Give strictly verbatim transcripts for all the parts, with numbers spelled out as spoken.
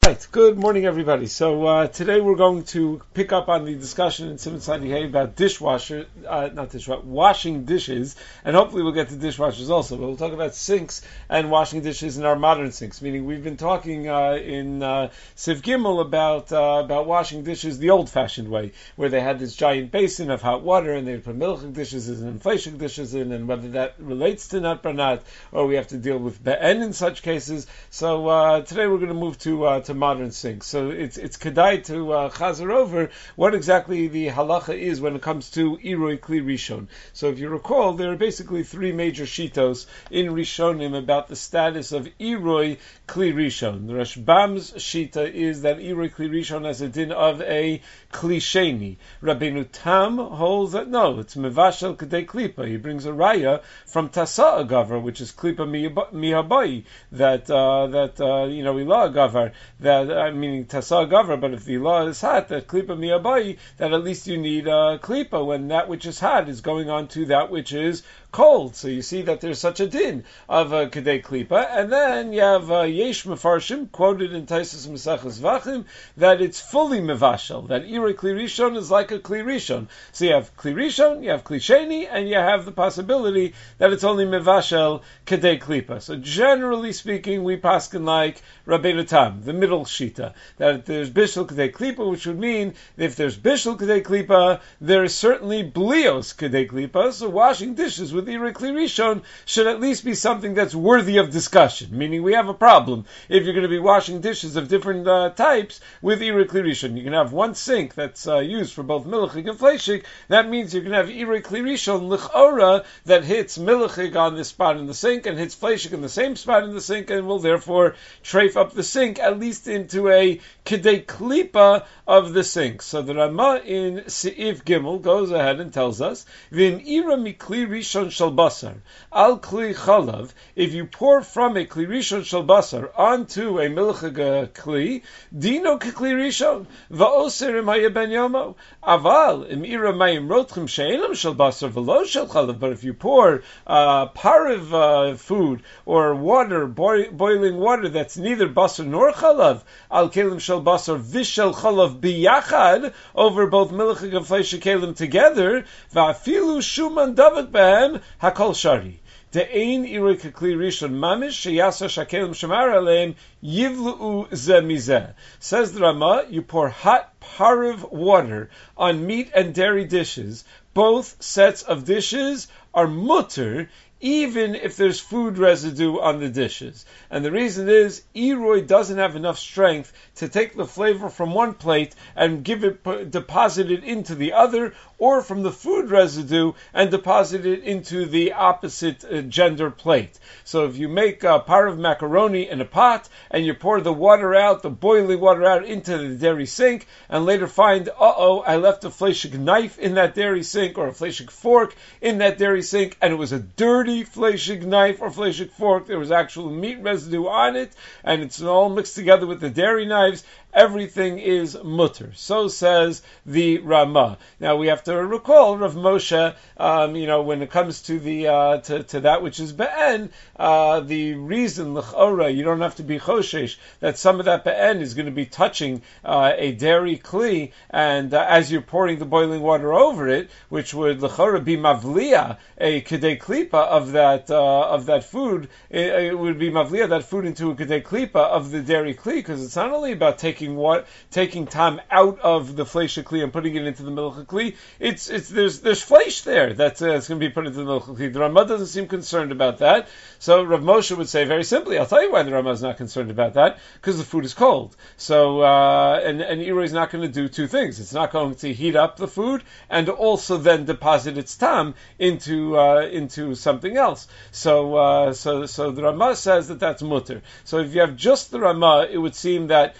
Right. Good morning, everybody. So uh, today we're going to pick up on the discussion in Simon Sanihei about dishwasher, uh, not dishwasher, washing dishes, and hopefully we'll get to dishwashers also. But we'll talk about sinks and washing dishes in our modern sinks. Meaning we've been talking uh, in uh, Siv Gimel about uh, about washing dishes the old-fashioned way, where they had this giant basin of hot water and they would put milchik dishes in and fleishik dishes in, and whether that relates to nut or not, or we have to deal with be'en in such cases. So uh, today we're going to move to uh, to modern sinks. So it's it's kedai to uh, chazer over what exactly the halacha is when it comes to iroi kli rishon. So if you recall, there are basically three major shitos in Rishonim about the status of iroi kli rishon. The Rashbam's shita is that iroi kli rishon has a din of a kli sheni. Rabbeinu Tam holds that no, it's mevashel kedei klipa. He brings a raya from Tasa Agavar, which is klipa mihabai, that uh, that uh, you know ilah agavar, that uh, meaning Tasa Agavar. But if the ilah is hot, that klipa mihabai, that at least you need uh, klipa when that which is hot is going on to that which is cold. So you see that there's such a din of uh, kedei klipa, and then you have uh, yesh mefarshim quoted in Taisus Mesachas Vachim that it's fully mevashel, that iroi kli rishon is like a kli rishon. So you have kli rishon, you have kli sheni, and you have the possibility that it's only mevashel kedei klipa. So generally speaking, we paskin like Rabbeinu Tam, the middle shita, that there's bishul kedei klipa, which would mean that if there's bishul kedei klipa, there is certainly blios kedei klipa. So washing dishes with iroi kli rishon should at least be something that's worthy of discussion. Meaning we have a problem if you're going to be washing dishes of different uh, types with iroi kli rishon. You can have one sink that's uh, used for both milchig and fleishig. That means you can have iroi kli rishon lichora that hits milchig on this spot in the sink and hits fleishig in the same spot in the sink, and will therefore trafe up the sink at least into a kedei klipa of the sink. So the Rama in Seif Gimel goes ahead and tells us v'im ira mikli rishon shel basar al kli chalav. If you pour from a kli rishon shel basar onto a milchig kli, dino kli rishon va'oser im haya ben yomo aval im ira mayim rotchim she'elam shel basar v'lo shel chalav. But if you pour uh, parav uh, food or water, boi- boiling water that's neither basar nor chalav, al kelim shel basar v'shel chalav biyachad, over both milchig and fleishig kelim together, va'afilu shuman davak behem hakol shari. De'ein iroi kli rishon mamish sheyasa shakelim shamar aleim yivlu ze mizeh. Says the Rama, you pour hot parav water on meat and dairy dishes. Both sets of dishes are mutter, even if there's food residue on the dishes. And the reason is, iroi doesn't have enough strength to take the flavor from one plate and give it, deposit it into the other, or from the food residue and deposit it into the opposite uh, gender plate. So if you make a par of macaroni in a pot, and you pour the water out, the boiling water out into the dairy sink, and later find, uh-oh, I left a fleishig knife in that dairy sink, or a fleishig fork in that dairy sink, and it was a dirty fleishig knife or fleishig fork, there was actual meat residue on it, and it's all mixed together with the dairy knives, everything is mutter. So says the Rama. Now we have to recall Rav Moshe, um, you know, when it comes to the uh, to, to that which is be'en, uh, the reason l'chora you don't have to be choshesh that some of that be'en is going to be touching uh, a dairy kli, and uh, as you're pouring the boiling water over it, which would l'chora be mavliya a kedei klipa of that uh, of that food, it, it would be mavliya that food into a kedei klipa of the dairy kli, because it's not only about taking what taking time out of the fleishig kli and putting it into the milchig kli. It's it's there's there's fleish there that's uh, it's going to be put into the milchig kli. The Rama doesn't seem concerned about that. So Rav Moshe would say very simply, I'll tell you why the Rama is not concerned about that, because the food is cold. So uh, and and iroi is not going to do two things. It's not going to heat up the food and also then deposit its tam into uh, into something else. So uh, so so the Rama says that that's mutter. So if you have just the Rama, it would seem that there's a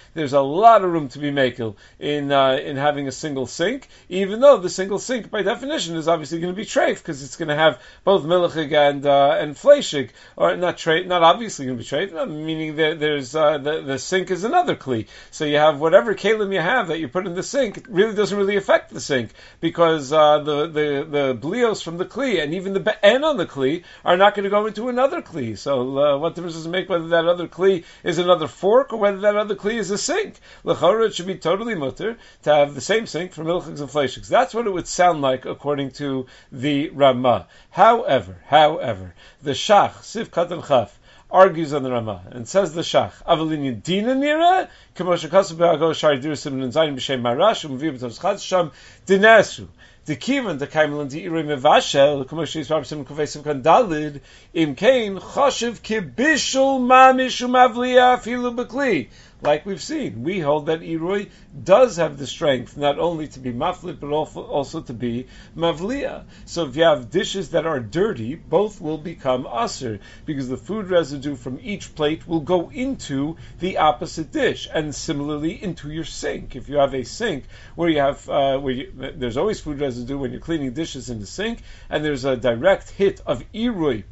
lot of room to be makel in uh, in having a single sink, even though the single sink by definition is obviously going to be treif, because it's going to have both milchig and uh, and fleishig, or not treif, not obviously going to be treif, no, meaning that there's uh, the the sink is another kli. So you have whatever kalim you have that you put in the sink, it really doesn't really affect the sink, because uh, the the the blios from the kli and even the be'en on the kli are not going to go into another kli. So uh, what difference does it make whether that other kli is another fork or whether that other kli is a sink? L'chora, it should be totally mutter to have the same sink for milchigs and fleishigs. That's what it would sound like according to the Ramah. However, however, the Shach, Siv Katan Chaf, argues on the Ramah and says the Shach, Avalin Yedina Nira, Kamosha Kasu Be'ago Shari Dirusim and Zayin B'Shem Marash, Umvib B'Tovs Chad Sham, Dinesu. The kivan the kaimelan the irei mevashel commercially rabsim kufesim kandalid im kain choshev kibishul mamish umavliya filu bekli. Like we've seen, we hold that iroi does have the strength not only to be maflit but also to be mavliya. So if you have dishes that are dirty, both will become aser, because the food residue from each plate will go into the opposite dish, and similarly into your sink. If you have a sink where you have uh, where you, there's always food residue when you're cleaning dishes in the sink, and there's a direct hit of iroi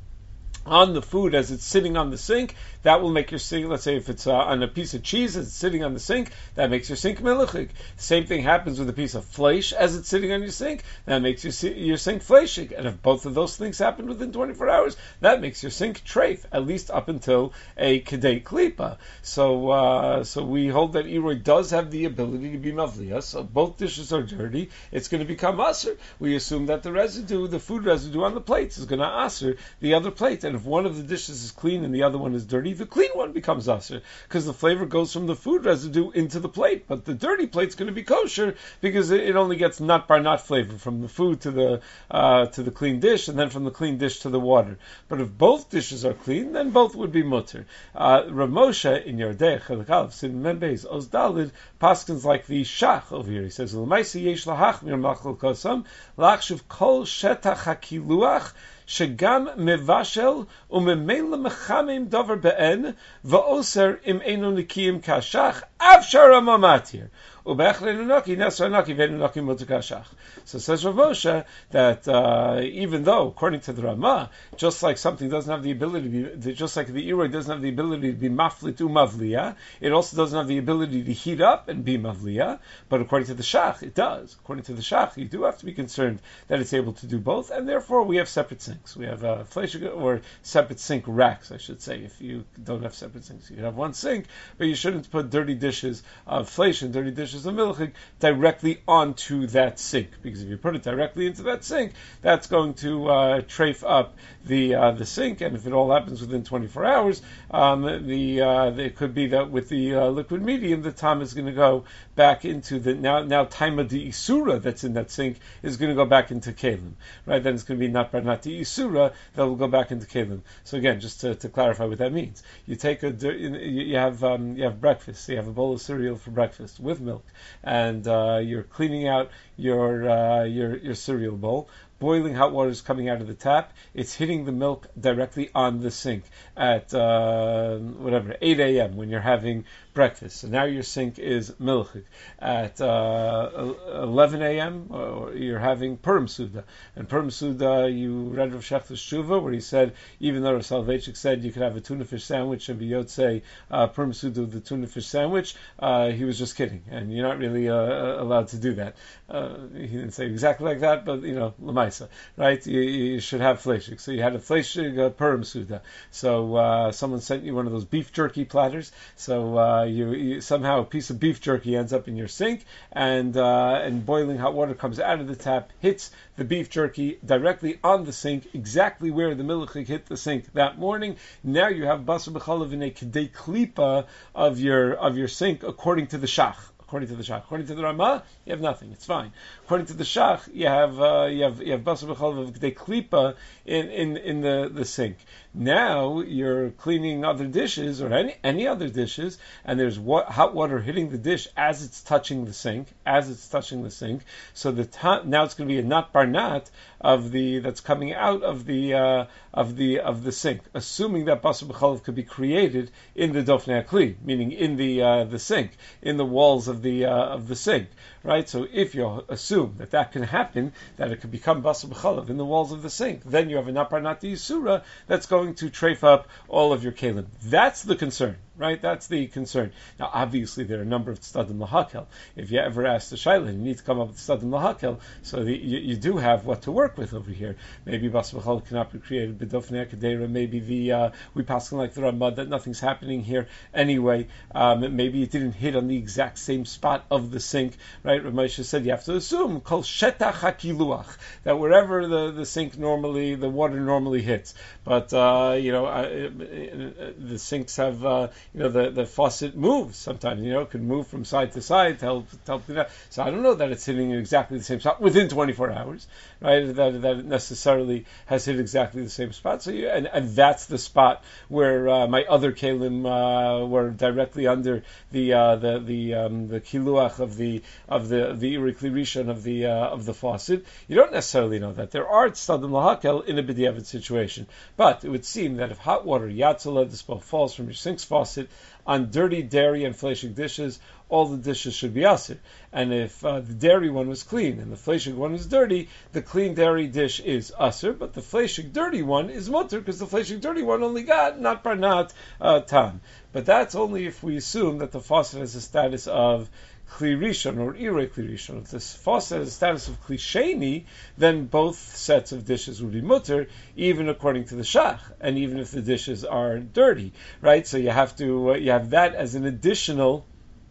on the food as it's sitting on the sink, that will make your sink, let's say if it's uh, on a piece of cheese as it's sitting on the sink, that makes your sink melechig. Same thing happens with a piece of fleish as it's sitting on your sink, that makes your, your sink fleishig. And if both of those things happen within twenty-four hours, that makes your sink treif, at least up until a kedei klipa. So uh, so we hold that iroi does have the ability to be mavliya, so both dishes are dirty, it's going to become aser. We assume that the residue, the food residue on the plates is going to aser the other plate. And if one of the dishes is clean and the other one is dirty, the clean one becomes aser, because the flavor goes from the food residue into the plate. But the dirty plate's going to be kosher because it only gets nut bar nut flavor from the food to the uh, to the clean dish, and then from the clean dish to the water. But if both dishes are clean, then both would be mutter. Uh, Rav Moshe in Yerdei Chelak Sin Membeis Oz Dalid paskins like the Shach over here. He says, "L'maisi yesh lahachmir machal kosam lachshuv kol shetach hakiluach." Shegam mevashel umemela mechamim davar be'en va'oser im einu nikiyim kashach avshar amamatir. So says Rav Moshe that uh, even though, according to the Ramah, just like something doesn't have the ability to be, just like the iroi doesn't have the ability to be maflit u mavliya, it also doesn't have the ability to heat up and be mavliya. But according to the Shach, it does. According to the Shach, you do have to be concerned that it's able to do both, and therefore we have separate sinks. We have uh, or separate sink racks, I should say. If you don't have separate sinks, you can have one sink, but you shouldn't put dirty dishes of fleish and dirty dishes of milchig directly onto that sink, because if you put it directly into that sink, that's going to uh, trafe up the uh, the sink, and if it all happens within twenty-four hours, um, the uh, it could be that with the uh, liquid medium, the time is going to go back into the now now taima de isura that's in that sink is going to go back into kalim, right? Then it's going to be not not de isura that will go back into kalim. So again, just to, to clarify what that means, you take a you have um, you have breakfast, you have a bowl of cereal for breakfast with milk, and uh, you're cleaning out your uh, your your cereal bowl. Boiling hot water is coming out of the tap. It's hitting the milk directly on the sink at uh, whatever eight a.m. when you're having breakfast. So now your sink is milchig. At uh, eleven a.m. or you're having Purim Suda. And Purim Suda, you read Rav Shechter's Shuva, where he said, even though Rav Soloveitchik said you could have a tuna fish sandwich and be Yotzei uh, Purim Suda with the tuna fish sandwich, uh, he was just kidding. And you're not really uh, allowed to do that. Uh, he didn't say exactly like that, but, you know, Lamaisa, right? You, you should have fleshig. So you had a fleshig uh, Purim Suda. So uh, someone sent you one of those beef jerky platters. So uh, you, you somehow a piece of beef jerky ends up in your sink, and uh, and boiling hot water comes out of the tap, hits the beef jerky directly on the sink, exactly where the milchig hit the sink that morning. Now you have basar b'chalav in a kedei klipa of your of your sink, according to the Shach. According to the Shach, according to the Ramah, you have nothing. It's fine. According to the Shach, you have uh, you have you have basar b'chalav of kedei klipa in in in the the sink. Now you're cleaning other dishes or any any other dishes, and there's wa- hot water hitting the dish as it's touching the sink, as it's touching the sink. So the ta- now it's going to be a nat bar nat of the that's coming out of the uh, of the of the sink, assuming that basar b'chalav could be created in the dofnei hakli, meaning in the uh, the sink, in the walls of the uh, of the sink, right? So if you assume that that can happen, that it could become basar b'chalav in the walls of the sink, then you have a nat bar nat yisura that's going to treif up all of your kelim. That's the concern, right? That's the concern. Now, obviously, there are a number of tzadim lahakel. If you ever ask the shaila, you need to come up with tzadim lahakel, so the, you, you do have what to work with over here. Maybe basar b'chalav cannot be created b'dofnei hakadera. Maybe the uh, we pass like the Ramah that nothing's happening here anyway. Um, maybe it didn't hit on the exact same spot of the sink, right? Rav Moshe said you have to assume kol shetach hakiluach, that wherever the, the sink normally, the water normally hits. But uh, you know, uh, the sinks have, uh, you know, the, the faucet moves sometimes. You know, it can move from side to side to help, to help clean up. So I don't know that it's hitting in exactly the same spot within twenty-four hours, right? That that it necessarily has hit exactly the same spot. So you, and, and that's the spot where uh, my other kelim uh, were directly under the uh, the the um, the kiluach of the of the the irikli rishon of the uh, of the faucet. You don't necessarily know that. There are tzadim lahakel in a b'diavad situation, but it would seem that if hot water yatzala dispo falls from your sink's faucet on dirty dairy and fleshig dishes, all the dishes should be asir. And if uh, the dairy one was clean and the fleshig one was dirty, the clean dairy dish is asir, but the fleshig dirty one is mutter because the fleshig dirty one only got not par not uh, tam. But that's only if we assume that the faucet has a status of Kli Rishon or Irei Kli Rishon. If this faucet has a status of Kli Sheni, then both sets of dishes would be mutter, even according to the Shach, and even if the dishes are dirty, right? So you have to uh, you have that as an additional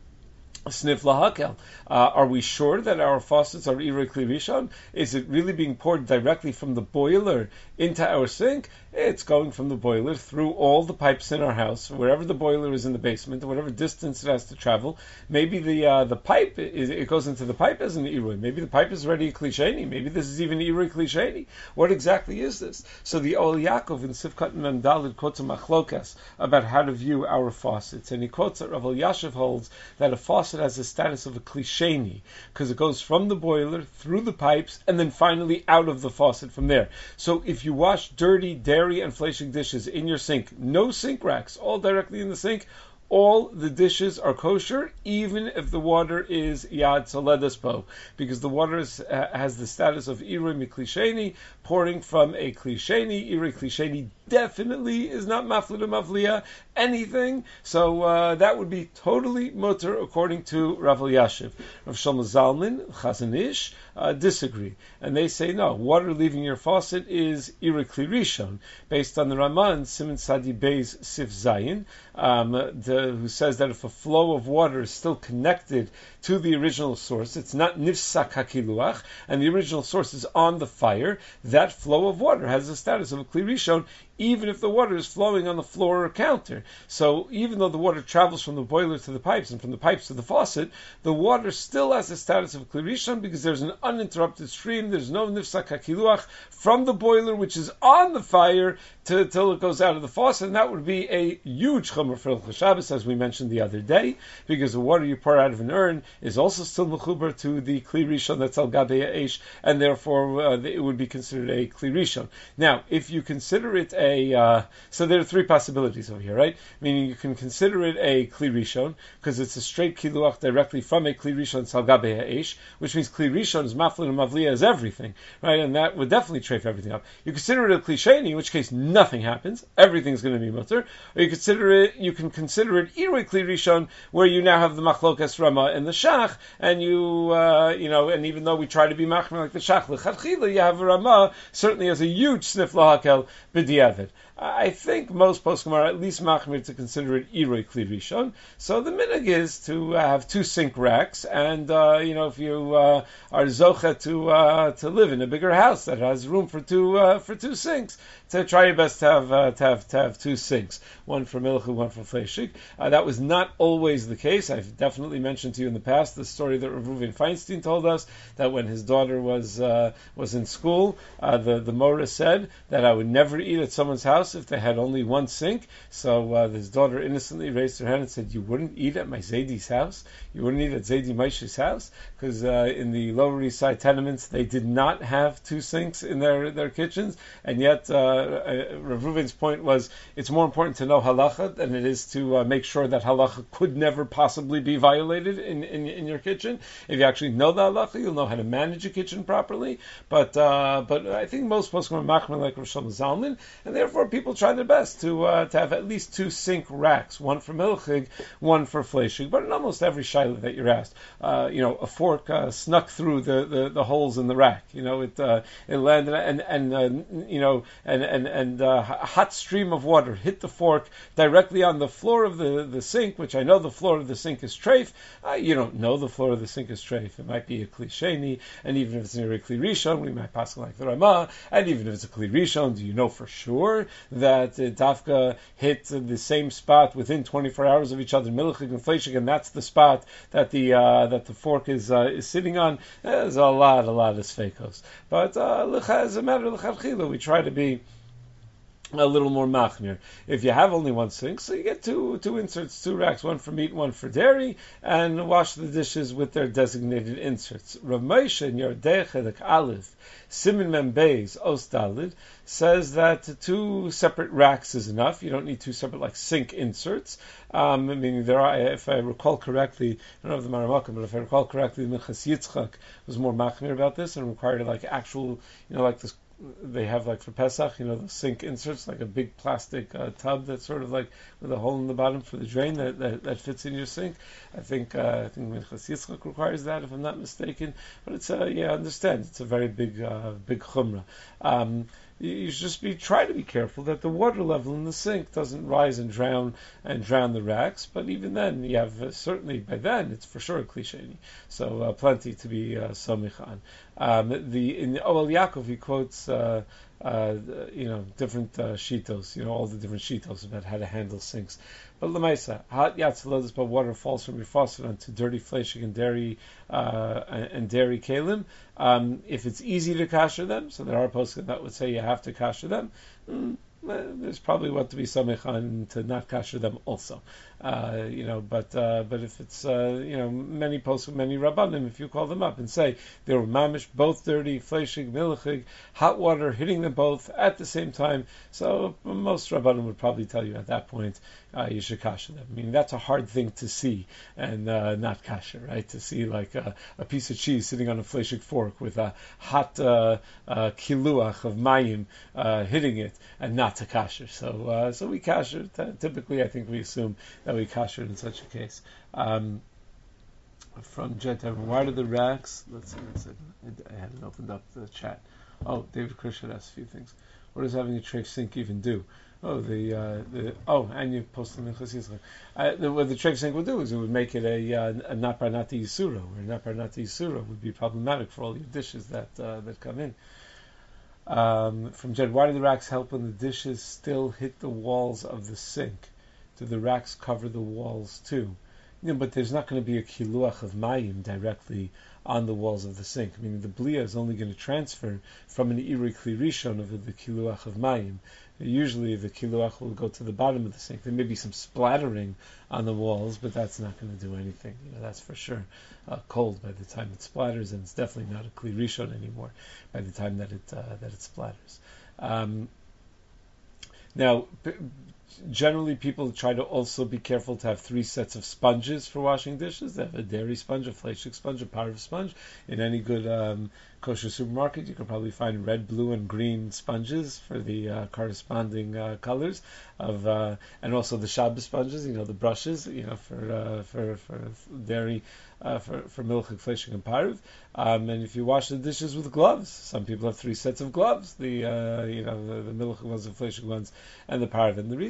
snif lahakel. Uh, are we sure that our faucets are irei kli rishon? Is it really being poured directly from the boiler into our sink? It's going from the boiler through all the pipes in our house, wherever the boiler is in the basement, whatever distance it has to travel. Maybe the uh, the pipe is, it goes into the pipe as an irui. Maybe the pipe is already a klisheni. Maybe this is even irui klisheni. What exactly is this? So the Ol Yaakov in Sivkat and Dalid quotes a machlokas about how to view our faucets, and he quotes that Rav Elyashiv holds that a faucet has the status of a klisheni because it goes from the boiler through the pipes and then finally out of the faucet from there. So if you wash dirty dairy and fleshig dishes in your sink, no sink racks, all directly in the sink, all the dishes are kosher, even if the water is yad saledespo, because the water is, uh, has the status of irui miklisheni, pouring from a klisheni. Irui klisheni definitely is not maflida mafliya anything, so uh, that would be totally mutter according to Rav Elyashiv. Rav Shlomo Zalman, Chazon Ish, uh, disagree, and they say no, water leaving your faucet is irui kli rishon, based on the Ramah Siman Sadi Beis Sif Zayin, um, the who says that if a flow of water is still connected to the original source, it's not nifsak hakiluach, and the original source is on the fire, that flow of water has the status of a kli rishon, even if the water is flowing on the floor or counter. So even though the water travels from the boiler to the pipes and from the pipes to the faucet, the water still has the status of Kli Rishon because there's an uninterrupted stream, there's no nifsak hakiluach from the boiler, which is on the fire, to, till it goes out of the faucet, and that would be a huge chomer for Hilchos Shabbos, as we mentioned the other day, because the water you pour out of an urn is also still mechuber to the Kli Rishon that's al gabei ha'esh, and therefore uh, it would be considered a Kli Rishon. Now, if you consider it a A, uh, so there are three possibilities over here, right? Meaning you can consider it a Kli Rishon, because it's a straight kiluach directly from a Kli Rishon Sal Gabei Ha'esh, which means Kli Rishon is maflin and mavliya is everything, right? And that would definitely treif everything up. You consider it a Kli Sheni, in which case nothing happens, everything's going to be mutter, or you consider it, you can consider it irui Kli Rishon, where you now have the machlokas Rama and the Shach, and you, uh, you know, and even though we try to be machmer like the Shach l'chadchila, you have a Rama certainly has a huge sniff lahakel b'diavad. I think most poskim are at least machmir to consider it irui kli rishon. So the minhag is to uh, have two sink racks, and uh, you know, if you uh, are zocha to uh, to live in a bigger house that has room for two uh, for two sinks, to try your best to have uh, to have to have two sinks, one for milchig, one for fleshig. Uh, that was not always the case. I've definitely mentioned to you in the past the story that Rav Reuven Feinstein told us, that when his daughter was uh, was in school, uh, the the Mora said that I would never eat at someone's house if they had only one sink. So uh, his daughter innocently raised her hand and said, "You wouldn't eat at my Zaydi's house? You wouldn't eat at Zaydi Maishi's house?" Because uh, in the Lower East Side tenements, they did not have two sinks in their, their kitchens, and yet uh, uh, Rav Reuven's point was it's more important to know halacha than it is to uh, make sure that halacha could never possibly be violated in, in, in your kitchen. If you actually know the halacha, you'll know how to manage a kitchen properly. But uh, but I think most poskim are machmir like Rosh Zalman, and therefore people try their best to uh, to have at least two sink racks, one for milchig, one for fleshig. But in almost every shaila that you're asked, uh, you know, a fork uh, snuck through the, the, the holes in the rack. You know, it uh, it landed and and uh, you know and and and uh, a hot stream of water hit the fork directly on the floor of the, the sink, which I know the floor of the sink is treif. Uh, you don't know the floor of the sink is treif. It might be a kli sheni, and even if it's near a kli rishon, we might pass like the Ramah. And even if it's a kli rishon, do you know for sure that uh, Dafka hit the same spot within twenty-four hours of each other, milchig and fleshig, and that's the spot that the uh, that the fork is uh, is sitting on? There's a lot, a lot of sfeikos. But uh, as a matter of l'chadchila, we try to be a little more machmir. If you have only one sink, so you get two two inserts, two racks, one for meat, one for dairy, and wash the dishes with their designated inserts. Rav Moshe in Yerdei Chedek Aleph, Simin Mem Beis Os Dalid, says that two separate racks is enough. You don't need two separate like sink inserts. Um, meaning there are, if I recall correctly, I don't know if the Maramakim, but if I recall correctly, Minchas Yitzchak was more machmir about this and required like actual, you know, like this. They have like for Pesach, you know, the sink inserts, like a big plastic uh, tub that's sort of like with a hole in the bottom for the drain that, that, that fits in your sink. I think uh, I think Minchas Yitzchak requires that, if I'm not mistaken. But it's a yeah, I understand it's a very big uh, big chumrah. Um, you should just be try to be careful that the water level in the sink doesn't rise and drown and drown the racks. But even then, you have uh, certainly by then it's for sure a klisheni. So uh, plenty to be uh, samich on. Um, the in Oel Yaakov he quotes uh, uh, you know different uh, shitos, you know all the different shitos about how to handle sinks. But lemaisa, hot yatzalodis, but water falls from your faucet onto dirty fleshig and dairy uh, and dairy kalim. Um, if it's easy to kasher them, so there are posts that would say you have to kasher them. Mm, there's probably what to be samich on to not kasher them also. Uh, you know, but uh, but if it's uh, you know many posts, many rabbanim, if you call them up and say they were mamish, both dirty, fleshig, milchig, hot water hitting them both at the same time, so most rabbanim would probably tell you at that point uh, you should kasher them. I mean that's a hard thing to see and uh, not kasher, right? To see like a, a piece of cheese sitting on a fleshig fork with a hot uh, uh, kiluach of mayim uh, hitting it and not to kasher. So uh, so we kasher. T- typically, I think we assume that we kasher in such a case. Um, from Jet, why do the racks? Let's see. Let's see. I hadn't opened up the chat. Oh, David Krishan asked a few things. What does having a tray sink even do? Oh, the uh, the oh, and you posted Minchas Yitzchak. Uh, the, what the tray sink would do is it would make it a uh, a napar nati yisura, where napar nati yisura would be problematic for all your dishes that uh, that come in. Um, from Jed, why do the racks help when the dishes still hit the walls of the sink? Do the racks cover the walls too? You know, but there's not going to be a kiluach of mayim directly on the walls of the sink. I mean, the blia is only going to transfer from an iri kli rishon of the kiluach of mayim. Usually the kiluach will go to the bottom of the sink. There may be some splattering on the walls, but that's not going to do anything. You know, that's for sure uh, cold by the time it splatters, and it's definitely not a kli rishon anymore by the time that it uh, that it splatters. Um, now, p- generally people try to also be careful to have three sets of sponges for washing dishes. They have a dairy sponge, a fleshig sponge, a parv sponge. In any good um, kosher supermarket, you can probably find red, blue, and green sponges for the uh, corresponding uh, colors of, uh, and also the Shabbos sponges. You know, the brushes. You know, for uh, for for dairy, uh, for for milchig, fleshig, and parv. Um, and if you wash the dishes with gloves, some people have three sets of gloves. The uh, you know the, the milchig ones, the fleshig ones, and the parv. And the reason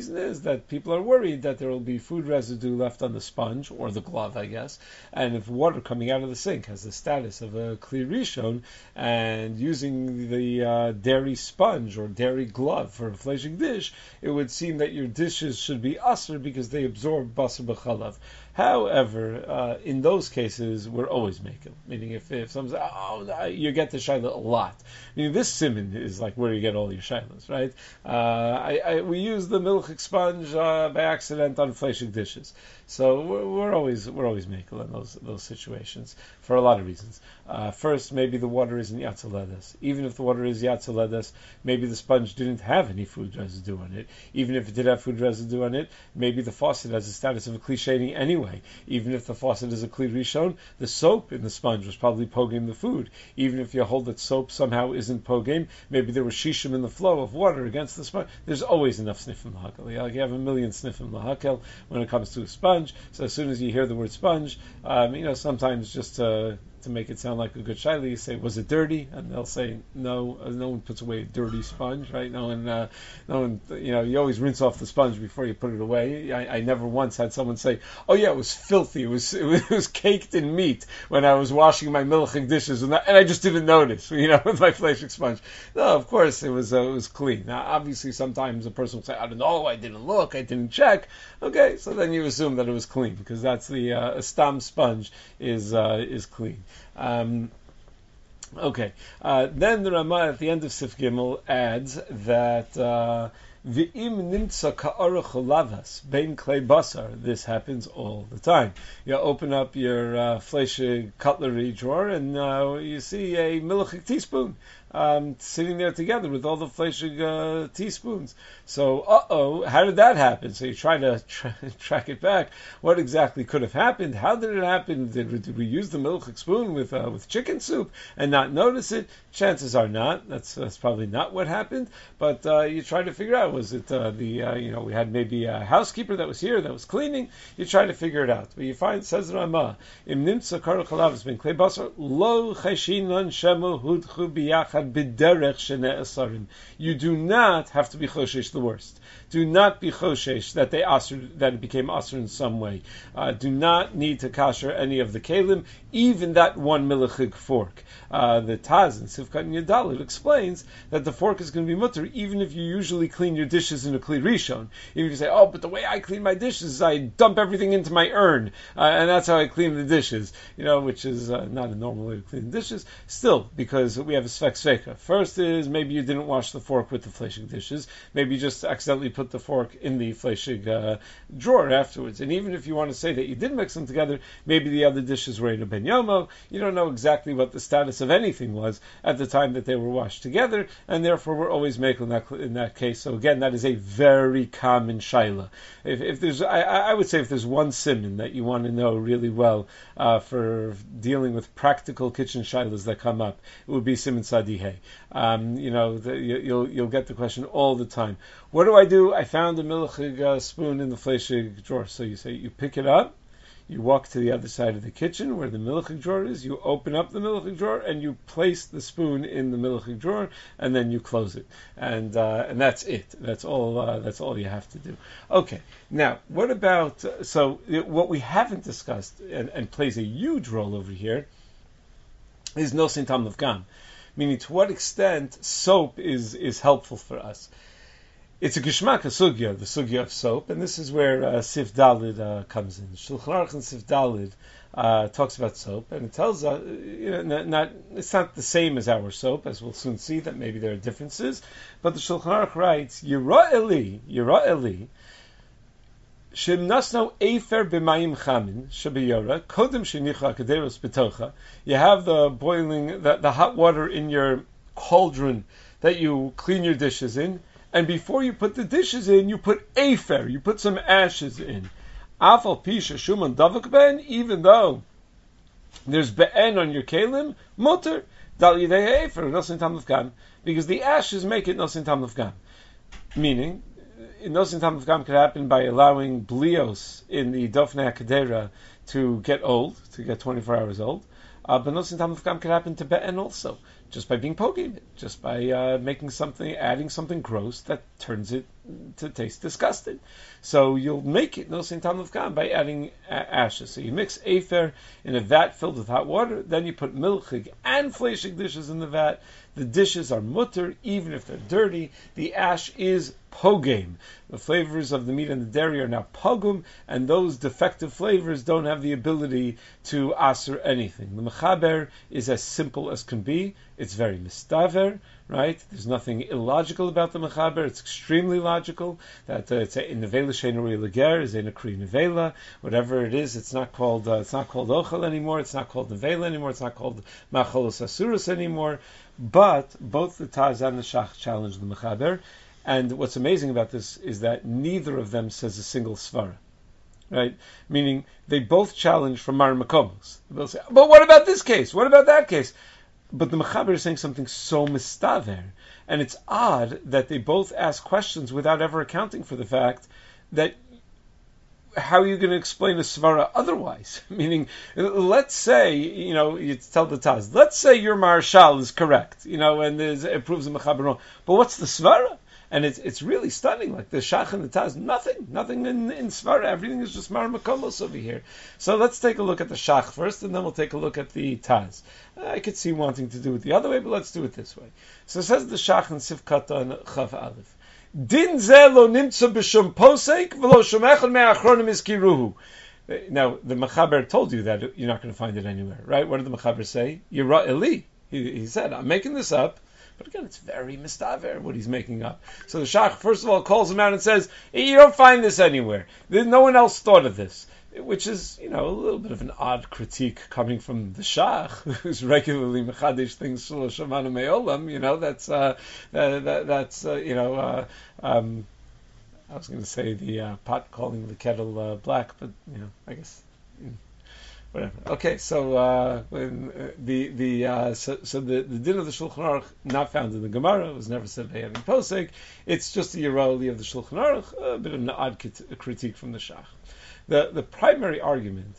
reason is that people are worried that there will be food residue left on the sponge, or the glove, I guess, and if water coming out of the sink has the status of a Kli Rishon, and using the uh, dairy sponge or dairy glove for a fleshing dish, it would seem that your dishes should be aser because they absorb basar b'chalav. However, uh, in those cases, we're always making. Meaning, if, if someone's, oh, you get the shayla a lot. Meaning, this simon is like where you get all your shaylas, right? Uh, I, I, we use the milchik sponge uh, by accident on fleshing dishes. So we're, we're always we're always making in those those situations for a lot of reasons. Uh, first, maybe the water isn't yatzaledes. Even if the water is yatzaledes, maybe the sponge didn't have any food residue on it. Even if it did have food residue on it, maybe the faucet has the status of a kli sheni anyway. Even if the faucet is a kli rishon, the soap in the sponge was probably poging the food. Even if you hold that soap somehow isn't poging, maybe there was shishim in the flow of water against the sponge. There's always enough sniffim lahakel. Like you have a million sniffim lahakel when it comes to a sponge. So as soon as you hear the word sponge, um, you know, sometimes just to, to make it sound like a good shaila, you say, was it dirty? And they'll say, no, no one puts away a dirty sponge, right? No one, uh, no one, you know, you always rinse off the sponge before you put it away. I, I never once had someone say, oh yeah, it was filthy, it was it was, it was caked in meat when I was washing my milchik dishes, and, that, and I just didn't notice, you know, with my fleshik sponge. No, of course, it was uh, it was clean. Now, obviously, sometimes a person will say, I don't know, I didn't look, I didn't check. Okay, so then you assume that it was clean, because that's the, uh, a stam sponge is uh, is clean. Um, okay, uh, then the Ramah at the end of Sif Gimel adds that uh, V'im nimtza ka'arach lavas bein klei basar. This happens all the time. You open up your uh, fleshig cutlery drawer and uh, you see a milchik teaspoon um, sitting there together with all the fleshig uh, teaspoons. So, uh-oh, how did that happen? So you try to tra- track it back. What exactly could have happened? How did it happen? Did, did we use the milchik spoon with uh, with chicken soup and not notice it? Chances are not. That's that's probably not what happened. But uh, you try to figure out, was it uh, the, uh, you know, we had maybe a housekeeper that was here that was cleaning. You try to figure it out. But you find, says Ramah, Im nimtza karach halav has been klei basar, lo cheshinon shemu hudchu biyachad b'derech sheneh asarim. You do not have to be choshesh the worst. Do not be choshesh that they asr, that it became asr in some way. Uh, do not need to kasher any of the kelim, even that one milchig fork. Uh, the Taz in Sivkat and Yadalit explains that the fork is going to be mutter even if you usually clean your dishes in a Kli Rishon. Even if you say, oh, but the way I clean my dishes is I dump everything into my urn, uh, and that's how I clean the dishes, you know, which is uh, not a normal way to clean the dishes. Still, because we have a svek sveka. First is maybe you didn't wash the fork with the fleshig dishes. Maybe you just accidentally put the fork in the fleshig uh, drawer afterwards. And even if you want to say that you did mix them together, maybe the other dishes were in a ben yomo. You don't know exactly what the status of anything was at the time that they were washed together, and therefore we're always making that in that case. So again, that is a very common shaila. If, if there's, I, I would say, if there's one siman that you want to know really well uh, for dealing with practical kitchen shailas that come up, it would be siman sadihei. Um, you know, the, you, you'll you'll get the question all the time. What do I do? I found a milchig uh, spoon in the fleshig drawer. So you say you pick it up. You walk to the other side of the kitchen where the milchig drawer is, you open up the milchig drawer, and you place the spoon in the milchig drawer, and then you close it. And uh, and that's it. That's all uh, That's all you have to do. Okay, now, what about, uh, so it, what we haven't discussed, and, and plays a huge role over here, is nosin tam of gam. Meaning, to what extent soap is, is helpful for us. It's a geshmak, a sugya, the sugya of soap, and this is where uh, Sif Dalid uh, comes in. Shulchan Aruch and Sif Dalid uh, talks about soap, and it tells us, uh, you know, not, not, it's not the same as our soap, as we'll soon see that maybe there are differences, but the Shulchan Aruch writes, Yira Eli, Yira Eli, Shem nasno efer b'mayim chamin shabiyora kodem shenicha kaderos b'tocha. You have the boiling, the, the hot water in your cauldron that you clean your dishes in. And before you put the dishes in, you put afer, you put some ashes in. Afal pisha shuman davak ben, even though there's be'en on your kelim, mutter, dal yidei afer, nosin tam gam, because the ashes make it nosin tam gam. Meaning, nosin tam gam could happen by allowing blios in the dofnei hakadera to get old, to get twenty-four hours old. Uh, but nosin tam gam could happen to be'en also. just by being poging it, just by uh, making something, adding something gross that turns it to taste disgusting. So you'll make it no sin tam lefkan by adding uh, ashes. So you mix afer in a vat filled with hot water, then you put milchig and fleshig dishes in the vat. The dishes are mutter, even if they're dirty. The ash is pogame. The flavors of the meat and the dairy are now pogum, and those defective flavors don't have the ability to aser anything. The mechaber is as simple as can be. It's very mistaver, right? There's nothing illogical about the mechaber. It's extremely logical. That uh, it's a nevela sheinuri leger is a kri nevela. Whatever it is, it's not called uh, it's not called ochel anymore. It's not called nevela anymore. It's not called macholos asurus anymore. But both the Taz and the Shach challenge the mechaber. And what's amazing about this is that neither of them says a single svara, right? Meaning they both challenge from Mar Makomos. They'll say, but what about this case? What about that case? But the Mechaber is saying something so mistaver. And it's odd that they both ask questions without ever accounting for the fact that how are you going to explain a svara otherwise? Meaning, let's say, you know, you tell the Taz, let's say your marshal is correct, you know, and it proves the Mechaber wrong. But what's the svara? And it's it's really stunning. Like the Shach and the Taz, nothing, nothing in, in Svara. Everything is just Mar Makomos over here. So let's take a look at the Shach first, and then we'll take a look at the Taz. I could see wanting to do it the other way, but let's do it this way. So it says the Shach and Sivkata and Chav Aleph. Din ze lo nimtza b'shum posek v'lo shum echad me'achronim iskiruhu. Now the Mechaber told you that you're not going to find it anywhere, right? What did the Mechaber say? Yira Eli. He, he said, I'm making this up. But again, it's very mistaver what he's making up. So the Shach, first of all, calls him out and says, you don't find this anywhere. No one else thought of this. Which is, you know, a little bit of an odd critique coming from the Shach, who's regularly mechadish things shelo shamanu me'olam. You know, that's, uh, that, that, that's uh, you know, uh, um, I was going to say the uh, pot calling the kettle uh, black, but, you know, I guess... You know, whatever. Okay, so uh, when uh, the the uh, so, so the, the din of the Shulchan Aruch not found in the Gemara, it was never said by having posek. It's just the Yerali of the Shulchan Aruch, a bit of an odd critique from the Shach. The the primary argument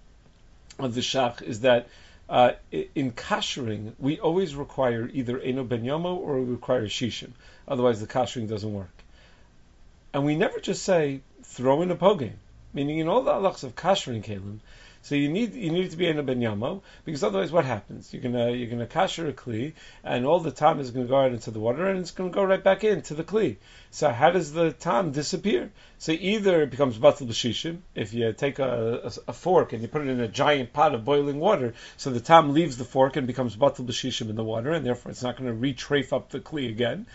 of the Shach is that uh, in kashering we always require either Eno Ben Yomo or we require Shishim. Otherwise, the kashering doesn't work. And we never just say throw in a pogame, meaning in all the halachas of kashering kelim. So you need you need to be in a ben yamo, because otherwise what happens? You're gonna you're gonna kasher a kli, and all the time is gonna go out into the water, and it's gonna go right back into the kli. So how does the tam disappear? So either it becomes batal b'shishim, if you take a, a, a fork and you put it in a giant pot of boiling water, so the tam leaves the fork and becomes batal b'shishim in the water, and therefore it's not going to retrafe up the kli again.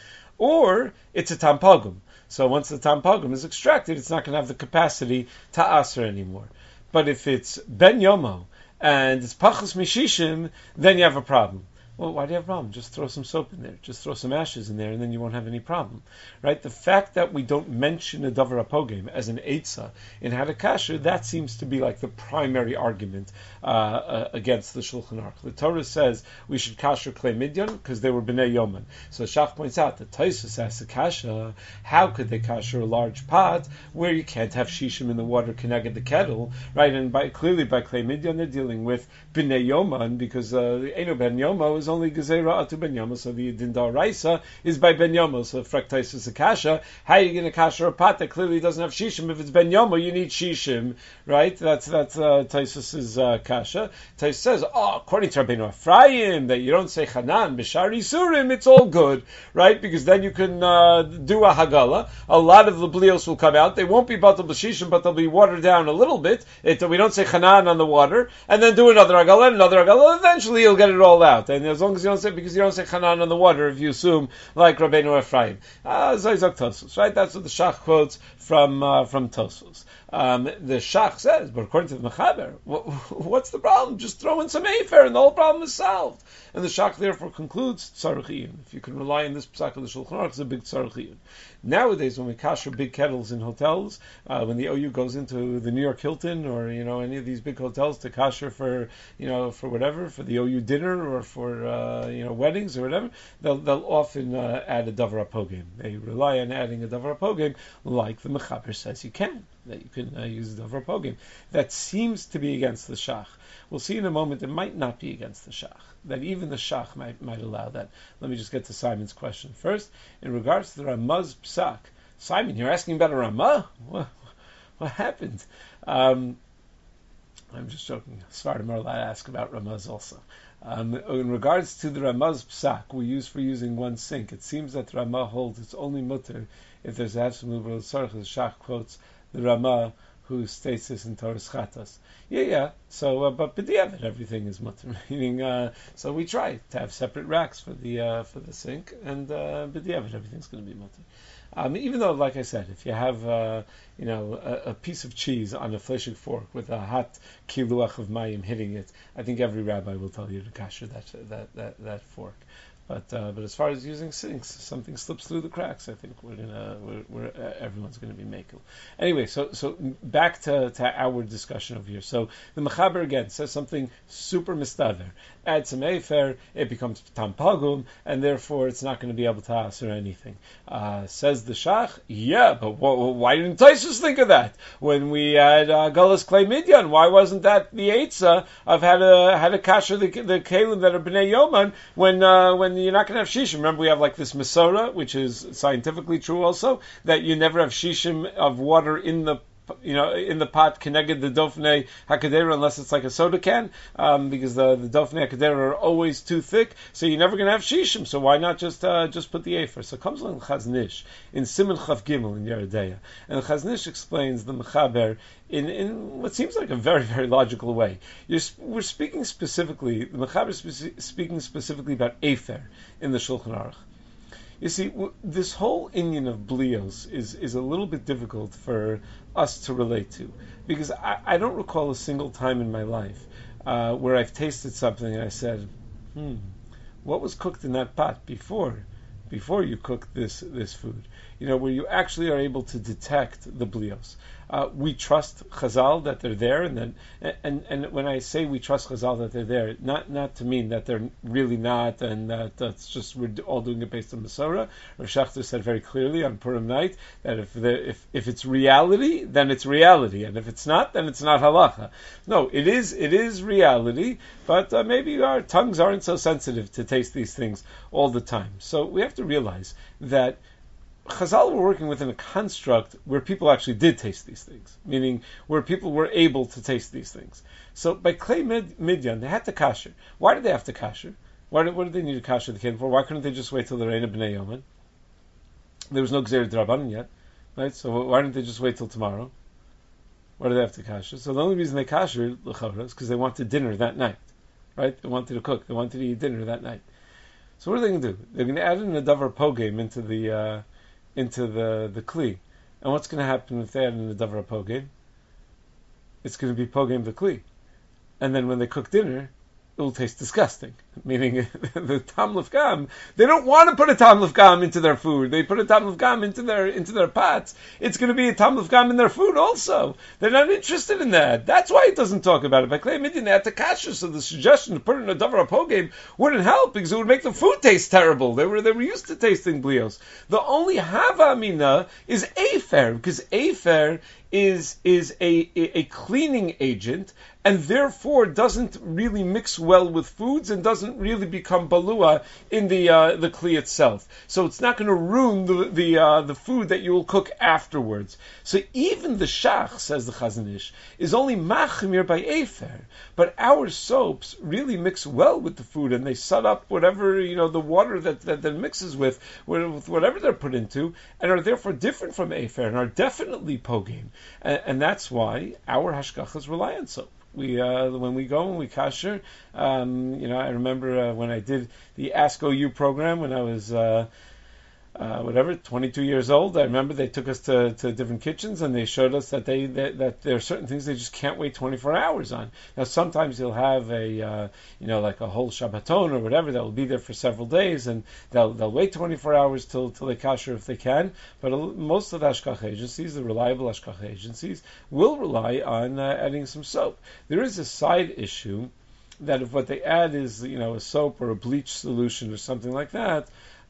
Or it's a tam pagum. So once the tam pagum is extracted, it's not going to have the capacity to aser anymore. But if it's ben yomo and it's pachos mishishim, then you have a problem. Well, why do you have a problem? Just throw some soap in there. Just throw some ashes in there, and then you won't have any problem. Right? The fact that we don't mention a davar apogim as an eitzah in how to kasher, that seems to be like the primary argument uh, uh, against the Shulchan Aruch. The Torah says we should kasher klei midyan because they were bnei yoman. So Shach points out that Tosfos asks a kasha, how could they kasher a large pot where you can't have shishim in the water connected the kettle, right? And by, clearly by klei midyan they're dealing with bnei yoman because uh, eno ben yomo is only Gezerah Atu Ben Yomo, so the Dindar Raisa is by Ben Yomo. So Fraktais is a kasha. How are you going to kasha a pot that clearly doesn't have shishim? If it's Ben Yomo, you need shishim, right? That's that's uh, Taisus's uh, kasha. Taisus says, oh, according to Rabbeinu Ephraim, that you don't say Chanan B'Shari Surim, it's all good, right? Because then you can uh, do a Hagala. A lot of the blios will come out. They won't be batal b'shishim, but they'll be watered down a little bit. It, we don't say Chanan on the water, and then do another Hagala, and another Hagala. Eventually, you'll get it all out. And as long as you don't say, because you don't say Chanan on the water, if you assume like Rabbeinu Ephraim, ah, Zayzak Tosfos, right? That's what the Shach quotes from uh, from Tosfos. Um, the Shach says, but according to the Mechaber, what, what's the problem? Just throw in some Afer, and the whole problem is solved. And the Shach therefore concludes Tzarechiyun. If you can rely on this Pesach of the Shulchan Aruch, it's a big Tzarechiyun. Nowadays, when we kasher big kettles in hotels, uh, when the O U goes into the New York Hilton or you know any of these big hotels to kasher for you know for whatever for the O U dinner or for uh, you know weddings or whatever, they'll they'll often uh, add a davar apogim. They rely on adding a davar apogim like the Mechaber says you can, that you can uh, use the davar pogim. That seems to be against the shach. We'll see in a moment it might not be against the shach, that even the shach might, might allow that. Let me just get to Simon's question first. In regards to the Ramah's psak, Simon, you're asking about a Ramah? What, what happened? Um, I'm just joking. Svardim are allowed to ask about Ramahs also. Um, in regards to the Ramah's psak, we use for using one sink. It seems that Ramah holds it's only mutter if there's absolute tzarich. The Shach quotes the Ramah who states this in Torah Chatas. Yeah, yeah. So, uh, but b'diavad everything is mutter. Meaning, uh, so we try to have separate racks for the uh, for the sink, and uh, b'diavad everything's going to be mutter. Um, even though, like I said, if you have, uh, you know, a, a piece of cheese on a fleshig fork with a hot kiluach of mayim hitting it, I think every rabbi will tell you to kasher that that that, that fork. But uh, but as far as using sinks, something slips through the cracks. I think we're gonna we're, we're uh, everyone's gonna be makel. Anyway, so so back to, to our discussion over here. So the Mechaber again says something super mistaver. Add some afer, it becomes tam pagum, and therefore it's not going to be able to answer anything. Uh, says the shach, yeah, but wh- why didn't Taisus think of that when we had uh, Gullus Clay Midyan? Why wasn't that the eitzah of how to how to kasher the the kalim that are bnei yoman when uh, when you're not going to have shishim? Remember, we have like this Masorah, which is scientifically true also, that you never have shishim of water in the you know, in the pot connected the dofnei hakadera unless it's like a soda can, um, because the the dofnei hakadera are always too thick, so you're never going to have shishim. So why not just uh, just put the afer? So it comes along Chazon Ish in Siman Chaf Gimel in Yeredeya, and Chazon Ish explains the Mechaber in in what seems like a very very logical way. You're, we're speaking specifically, the Mechaber is speci- speaking specifically about afer in the Shulchan Aruch. You see, w- this whole inyan of blios is, is a little bit difficult for us to relate to, because I, I don't recall a single time in my life uh, where I've tasted something and I said, hmm, what was cooked in that pot before before you cooked this this food? You know, where you actually are able to detect the blios. Uh, we trust Chazal that they're there, and then and, and when I say we trust Chazal that they're there, not not to mean that they're really not, and that that's just we're all doing it based on Masorah. Rav Shachter said very clearly on Purim night that if the, if if it's reality, then it's reality, and if it's not, then it's not halacha. No, it is it is reality, but uh, maybe our tongues aren't so sensitive to taste these things all the time. So we have to realize that Chazal were working within a construct where people actually did taste these things, meaning where people were able to taste these things. So by Clay Mid- Midyan, they had to kasher. Why did they have to kasher? Why did, what did they need to kasher the kid for? Why couldn't they just wait till the reign of Bnei Yoman? There was no Gzeret Drabanan yet, right? So why didn't they just wait till tomorrow? Why do they have to kasher? So the only reason they kasher l'chavra is because they wanted dinner that night, right? They wanted to cook. They wanted to eat dinner that night. So what are they going to do? They're going to add in a davar pogim into the uh, into the the kli, and what's going to happen if they add in the davar pogim? It's going to be pogim the kli, and then when they cook dinner, it will taste disgusting. Meaning the tam lefgam, they don't want to put a tam lefgam into their food. They put a tam lefgam into their into their pots. It's going to be a tam lefgam in their food also. They're not interested in that. That's why it doesn't talk about it. By Clay Midyan, they had to kasher, so the suggestion to put it in a davar pogim wouldn't help because it would make the food taste terrible. They were they were used to tasting blios. The only hava mina is afer, because afer is is a, a, a cleaning agent, and therefore doesn't really mix well with foods and doesn't really become balua in the uh, the kli itself. So it's not going to ruin the the uh, the food that you will cook afterwards. So even the shach, says the Chazon Ish, is only machmir by afer, but our soaps really mix well with the food, and they set up whatever, you know, the water that that, that mixes with, with whatever they're put into, and are therefore different from afer and are definitely pogim. And, and that's why our hashgachas rely on soap. We uh, when we go and we kasher, um, you know, I remember uh, when I did the Ask O U program when I was uh, uh, whatever twenty-two years old. I remember they took us to, to different kitchens and they showed us that they that, that there are certain things they just can't wait twenty-four hours on. Now sometimes you'll have a uh, you know like a whole Shabbaton or whatever that will be there for several days, and they'll they'll wait twenty-four hours till till they kasher if they can. But most of the Hashgacha agencies, the reliable Hashgacha agencies, will rely on uh, adding some soap. There is a side issue that if what they add is, you know, a soap or a bleach solution or something like that,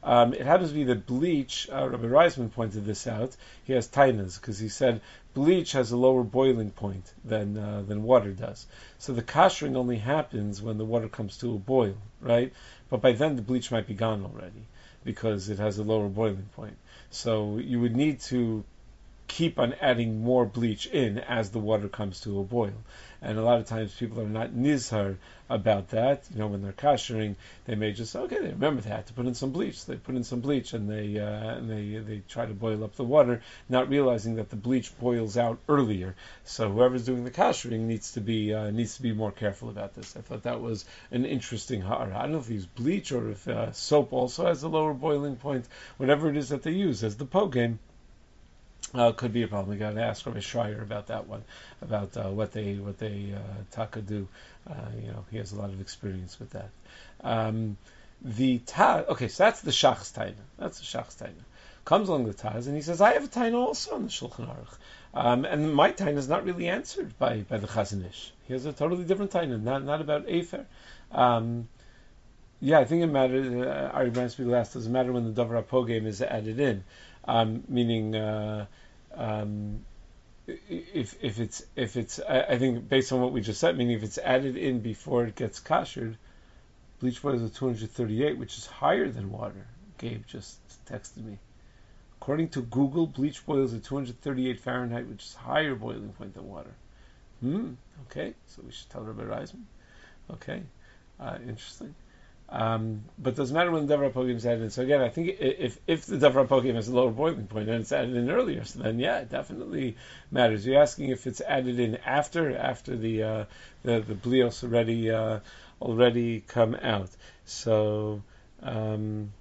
Um, it happens to be that bleach, uh, Rabbi Reisman pointed this out, he has tainas, because he said bleach has a lower boiling point than uh, than water does. So the kashering only happens when the water comes to a boil, right? But by then the bleach might be gone already, because it has a lower boiling point. So you would need to keep on adding more bleach in as the water comes to a boil. And a lot of times people are not nizhar about that. You know, when they're kashering, they may just, okay, they remember they had to put in some bleach. So they put in some bleach and they uh, and they they try to boil up the water, not realizing that the bleach boils out earlier. So whoever's doing the kashering needs to be uh, needs to be more careful about this. I thought that was an interesting ha'ara. I don't know if they use bleach or if uh, soap also has a lower boiling point. Whatever it is that they use as the pogame. Uh, could be a problem. We got to ask Rabbi Schreier about that one, about uh, what they what they uh, taka do. Uh, you know, he has a lot of experience with that. Um, the Taz, okay, so that's the Shach's Taina. That's the Shach's Taina. Comes along the Taz and he says, I have a Taina also on the Shulchan Aruch, um, and my Taina is not really answered by by the Chazon Ish. He has a totally different Taina, not not about Efer. Um, yeah, I think it matters. Uh, Ari Bransby asked, does it matter when the Davar HaPogem is added in? Um, meaning, uh, um, if if it's if it's I, I think based on what we just said, meaning if it's added in before it gets kashered, bleach boils at two hundred thirty-eight, which is higher than water. Gabe just texted me. According to Google, bleach boils at two hundred thirty-eight Fahrenheit, which is higher boiling point than water. Hmm. Okay, so we should tell Rabbi Reisman. Okay, uh, interesting. Um, but it doesn't matter when the Davar HaPogem is added in. So again, I think if if the Davar HaPogem has a lower boiling point and it's added in earlier, so then yeah, it definitely matters. You're asking if it's added in after after the uh, the the blios already uh, already come out. So um,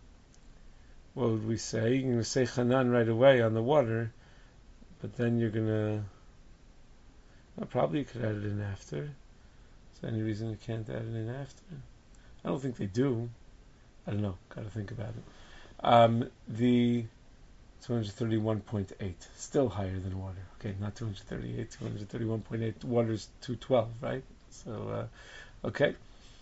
what would we say? You're going to say Chanan right away on the water, but then you're going to well, probably you could add it in after. Is there any reason you can't add it in after? I don't think they do. I don't know. Got to think about it. Um, the two hundred thirty-one point eight, still higher than water. Okay, not two hundred thirty-eight, two hundred thirty-one point eight. Water's two twelve, right? So, uh, okay.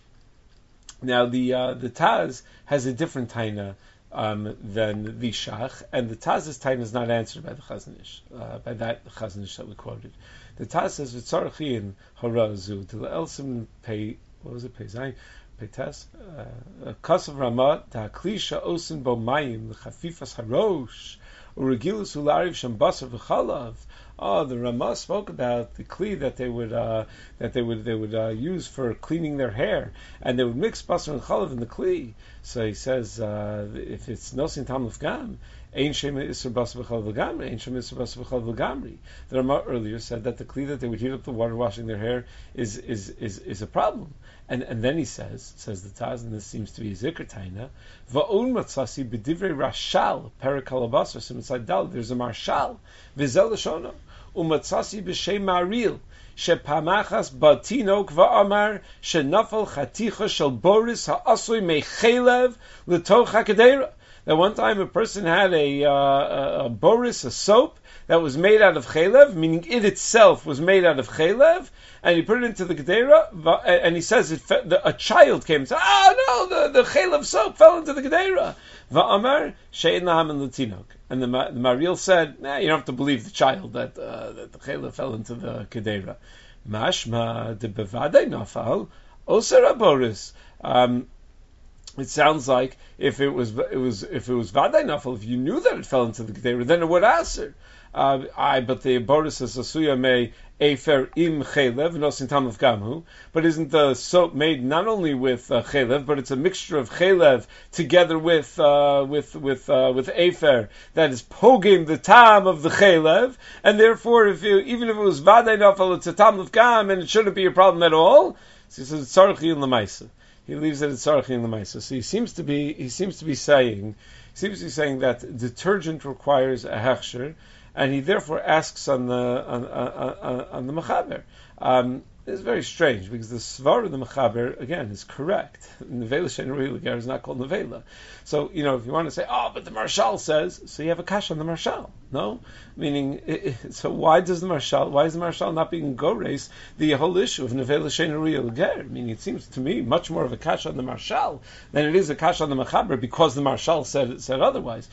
Now the uh, the Taz has a different taina um, than the Shach, and the Taz's taina is not answered by the Chazon Ish, uh, by that Chazon Ish that we quoted. The Taz says v'tzarachin harazu to elsim pay. What was it? Pay zayin. Peites, Kasav Ramah, Ta'aklisha Osin Bo Mayim, L'chafifas Harosh, Urigilus Ulariv Shambasa V'chalav. Oh, the Ramah spoke about the kli that they would uh, that they would they would uh, use for cleaning their hair, and they would mix basar and chalav in the kli. So he says uh, if it's nosin tam l'fgam, ein shem isur basar v'chalav l'gamri, ein shem isur basar v'chalav l'gamri. The Ramah earlier said that the kli that they would heat up the water washing their hair is is is, is a problem. And and then he says, says the Taz, and this seems to be a zikr taina, va'on matzasi b'divrei rashal perik halabasar simtzai dal. There's a marshal v'zel l'shono umatzasi b'shem maril shepamachas batinok va'amar shenafal chaticha shel boris ha'asoi mechelev l'toch hakadera. That one time a person had a, uh, a, a boris, a soap, that was made out of chelev, meaning it itself was made out of chelev, and he put it into the gedera, and he says it fe- the, a child came and said, "Ah, oh, no, the, the chelev soap fell into the gedera." Va'amar she'en lahem and l'tinok. And the, the Maril said, "Nah, you don't have to believe the child that, uh, that the chelev fell into the gedera." Mashma de bevadei nafal oser aboris. Um, It sounds like if it was it was if it was vaday nafal, if you knew that it fell into the gedera, then it would answer. Uh, I but the boris is asuya me efer im chelev nosin tamav gamhu. But isn't the soap made not only with uh, chelev, but it's a mixture of chelev together with uh, with with uh, with efer that is poging the tam of the chelev, and therefore, if you, even if it was vaday nafal, it's a tamav gam, and it shouldn't be a problem at all. So he says it's tzarchi in lemaisa. He leaves it at Tzarchi in the Maisa. So he seems to be he seems to be saying he seems to be saying that detergent requires a hechsher, and he therefore asks on the on, on, on the Mechaber. Um, It's very strange because the Svar of the Mechaber, again, is correct. Nevela Shein Ruya L'Ger is not called Nevela. So, you know, if you want to say, oh, but the Marshal says, so you have a kash on the Marshal. No? Meaning, it, it, so why does the Marshal, why is the Marshal not being go race the whole issue of Nevela Shein Ruya L'Ger? Meaning, it seems to me much more of a kash on the Marshal than it is a kash on the Mechaber because the Marshal said, said otherwise.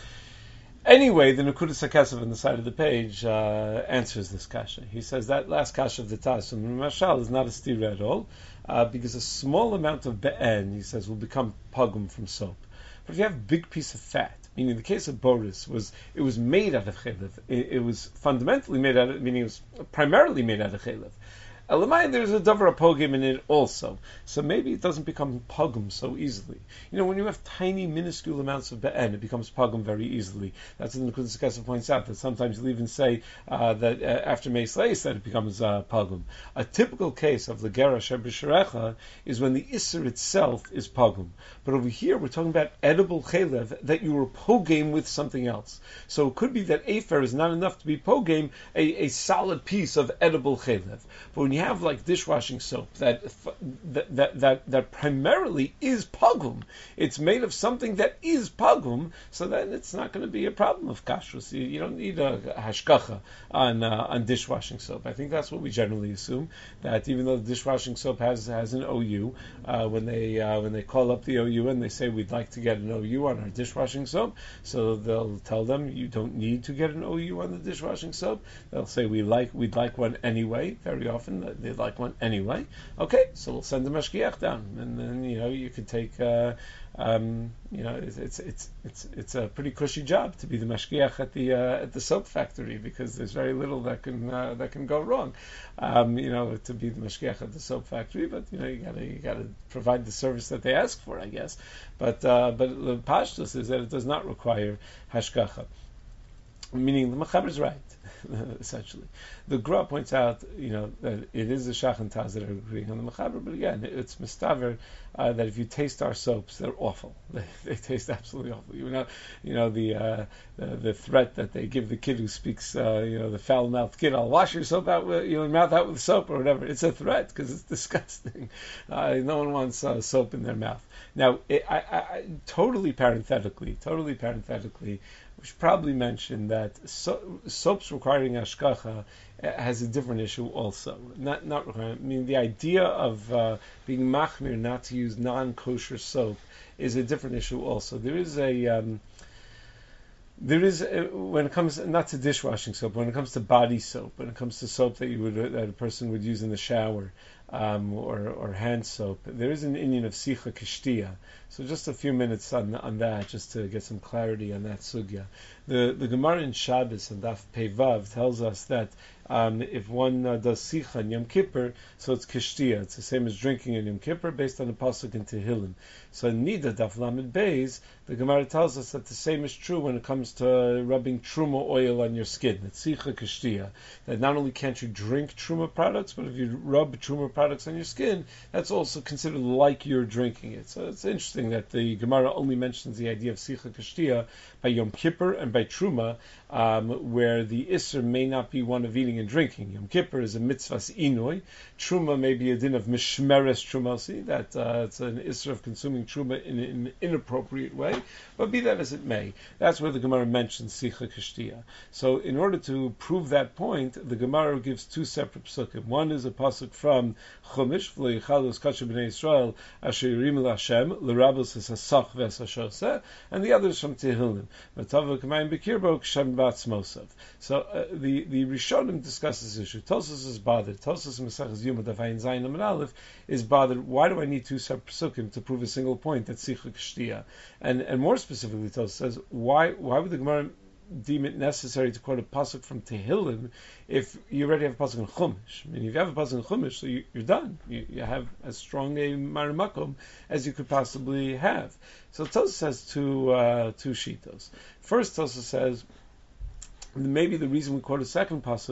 Anyway, the Nekudas HaKesef on the side of the page uh, answers this kasha. He says that last kasha of the Taz from the Mashal is not a stira at all, uh, because a small amount of be'en, he says, will become pagum from soap. But if you have a big piece of fat, meaning the case of Boris was, it was made out of chelev. It, it was fundamentally made out of, meaning it was primarily made out of chelev. Elamai, there's a davar pogim in it also, so maybe it doesn't become pogum so easily. You know, when you have tiny, minuscule amounts of be'en, it becomes pogum very easily. That's what the Nekudas HaKesef points out, that sometimes you'll even say uh, that uh, after Meis Leis that it becomes uh, pogum. A typical case of the Gera Sheb'Sharecha is when the Isser itself is pogum. But over here, we're talking about edible chelev that you were pogame with something else. So it could be that afer is not enough to be pogame, a, a solid piece of edible chelev. But when you have like dishwashing soap that that that that, that primarily is pagum, it's made of something that is pagum, so then it's not going to be a problem of kashrus. You, you don't need a, a hashkacha on uh, on dishwashing soap. I think that's what we generally assume, that even though the dishwashing soap has has an O U, uh, when they uh, when they call up the O U and they say we'd like to get an O U on our dishwashing soap, so they'll tell them you don't need to get an O U on the dishwashing soap. They'll say we like we'd like one anyway. Very often they'd like one anyway. Okay, so we'll send the mashgiach down, and then you know you could take. Uh, um, you know, it's, it's it's it's it's a pretty cushy job to be the mashgiach at the uh, at the soap factory, because there's very little that can uh, that can go wrong. Um, you know, to be the mashgiach at the soap factory, but you know you gotta you gotta provide the service that they ask for, I guess. But uh, but the pashtus is that it does not require hashgacha. Meaning the Mechaber is right, essentially. The Gra points out, you know, that it is the Shach and Taz that are agreeing on the Mechaber, but again, it's mistaver uh, that if you taste our soaps, they're awful. They, they taste absolutely awful. You know, you know the, uh, the the threat that they give the kid who speaks, uh, you know, the foul-mouthed kid, I'll wash your soap out with, you know, mouth out with soap or whatever. It's a threat because it's disgusting. Uh, no one wants uh, soap in their mouth. Now, it, I, I, I, totally parenthetically, totally parenthetically, we should probably mention that so, soaps requiring ashkacha has a different issue also. Not not requiring. I mean, the idea of uh, being machmir not to use non-kosher soap is a different issue also. There is a um, there is a, when it comes not to dishwashing soap, when it comes to body soap, when it comes to soap that you would that a person would use in the shower. Um, or, or hand soap. There is an Indian of Sicha Kishtia. So just a few minutes on on that, just to get some clarity on that sugya. The the Gemara in Shabbos and Daf Peivav tells us that um, if one uh, does Sicha in Yom Kippur, so it's Kishtia. It's the same as drinking in Yom Kippur based on the pasuk in Tehillim. So in Nida Daf Lamed Beis, the Gemara tells us that the same is true when it comes to rubbing truma oil on your skin. It's Sicha Kishtia. That not only can't you drink truma products, but if you rub truma products on your skin, that's also considered like you're drinking it. So it's interesting that the Gemara only mentions the idea of Sicha Kishtia by Yom Kippur and by Truma, um, where the Isser may not be one of eating and drinking. Yom Kippur is a mitzvahs inoi. Truma may be a din of mishmeres trumasi, that uh, it's an Isser of consuming truma in, in an inappropriate way. But be that as it may, that's where the Gemara mentions Sicha Kishtia. So in order to prove that point, the Gemara gives two separate psukim. One is a pasuk from Chumash, V'leichalos kacha b'nei Yisrael asher yirim l'Hashem l'rabos hasach v'esashoseh, and the other is from Tehillim. V'tavah k'mayim b'kirbo k'shem b'atzmosav. So uh, the the Rishonim discuss this issue. Tosfos is bothered. Tosfos Maseches Yuma Daf Ayin Zayin Amud Aleph is bothered. Why do I need two separate psukim to prove a single point that Sicha Kishtia? And and more specifically, Tosfos says why why would the Gemara deem it necessary to quote a pasuk from Tehillim if you already have a pasuk in Chumash? I mean, if you have a pasuk in Chumash, so you, you're done. You, you have as strong a marimakom as you could possibly have. So Tosfos says two uh, two shitos. First, Tosfos says maybe the reason we quote a second pasuk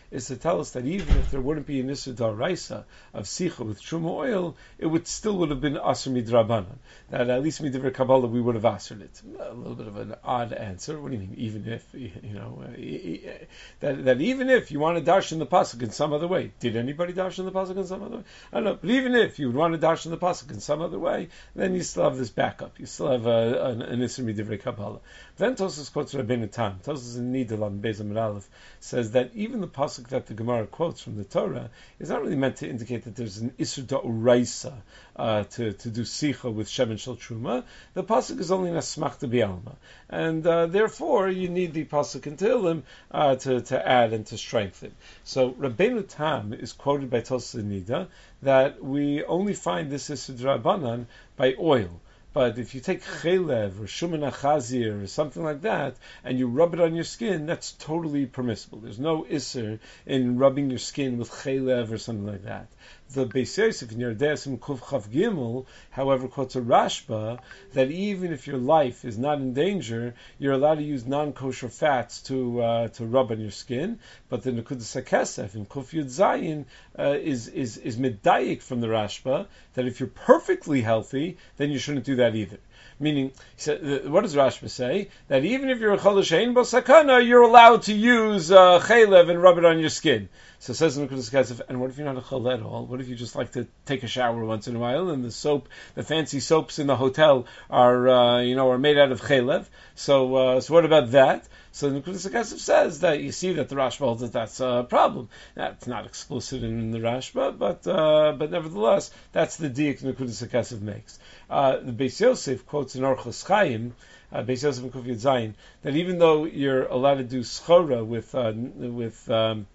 is to tell us that even if there wouldn't be an Isser Daraisa of Sicha with Truma oil, it would still would have been Asr Midrabanan. That at least Midivrei Kabbalah we would have answered it. A little bit of an odd answer. What do you mean? Even if, you know, uh, that, that even if you want to darshan the pasuk in some other way, did anybody darshan the pasuk in some other way? I don't know. But even if you would want to darshan the pasuk in some other way, then you still have this backup. You still have a, an, an Isser Midivrei Kabbalah. Then Tosfos quotes Rabbeinu Tam. Tosfos in Nidal on Beis Amud Aleph says that even the pasuk that the Gemara quotes from the Torah is not really meant to indicate that there's an Isur Da'uraisa uh, to, to do Sicha with Shemen Shel Truma. The pasuk is only an Asmachta B'Alma. And uh, therefore you need the pasuk in Tehillim uh, to, to add and to strengthen. So Rabbeinu Tam is quoted by Tosfos in Nida that we only find this Isur D'Rabbanan by oil. But if you take chelev or shuman achazir or something like that, and you rub it on your skin, that's totally permissible. There's no isser in rubbing your skin with chelev or something like that. The Beis Yosef in Yerdesim Kuf Chav Gimel, however, quotes a Rashba that even if your life is not in danger, you're allowed to use non-kosher fats to uh, to rub on your skin. But the Nekudas HaKesef in Kuf Yud Zayin uh, is is is medayik from the Rashba that if you're perfectly healthy, then you shouldn't do that either. Meaning, what does Rashba say? That even if you're a chol she'ein bo sakana, you're allowed to use uh, chaylev and rub it on your skin. So it says in the Nekudas HaKesef, and what if you're not a chol at all? What if you just like to take a shower once in a while, and the soap, the fancy soaps in the hotel are, uh, you know, are made out of chaylev? So, uh, so what about that? So the Nekudas HaKesef says that you see that the Rashba holds that that's a problem. That's not explicit in the Rashba, but uh, but nevertheless, that's the diak Nekudas HaKesef makes. Uh, the Beis Yosef quotes in Orchos Chaim, uh, Beis Yosef and Kuf Yud Zayin, that even though you're allowed to do schora with uh, with um,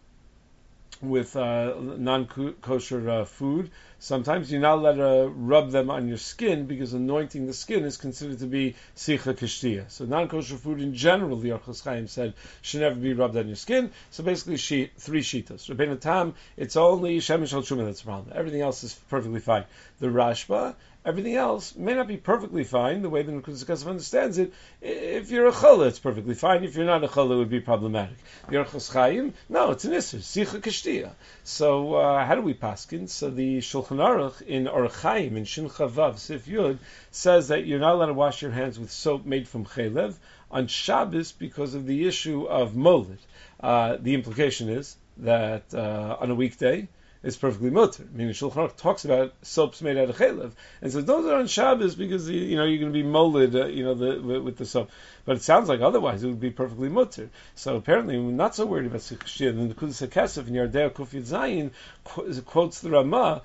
with uh, non-kosher uh, food, sometimes you're not allowed to rub them on your skin because anointing the skin is considered to be sicha kishtia. So non-kosher food in general, the Orchos Chaim said, should never be rubbed on your skin. So basically, she, three shitas. Rabbeinu Tam, it's only shemen shel truma that's the problem. Everything else is perfectly fine. The Rashba, everything else may not be perfectly fine, the way the Nekudas HaKesef understands it. If you're a challah, it's perfectly fine. If you're not a challah, it would be problematic. The Orchos Chaim, no, it's an isser, sicha kishtia. So uh, how do we paskin? So the Shulchan Aruch in Orach Chaim, in Shin Chavav, Sif Yud, says that you're not allowed to wash your hands with soap made from chaylev on Shabbos because of the issue of molid. Uh, the implication is that uh, on a weekday, it's perfectly mutter. I mean, Shulchan Aruch talks about soaps made out of chaylev, and says those are on Shabbos because you know you're going to be molded, uh, you know, the, with, with the soap. But it sounds like otherwise it would be perfectly mutter. So apparently we're not so worried about Sikhshir. The Nekudas HaKesef in Yardei Kuf Yud Zayin quotes the Ramah,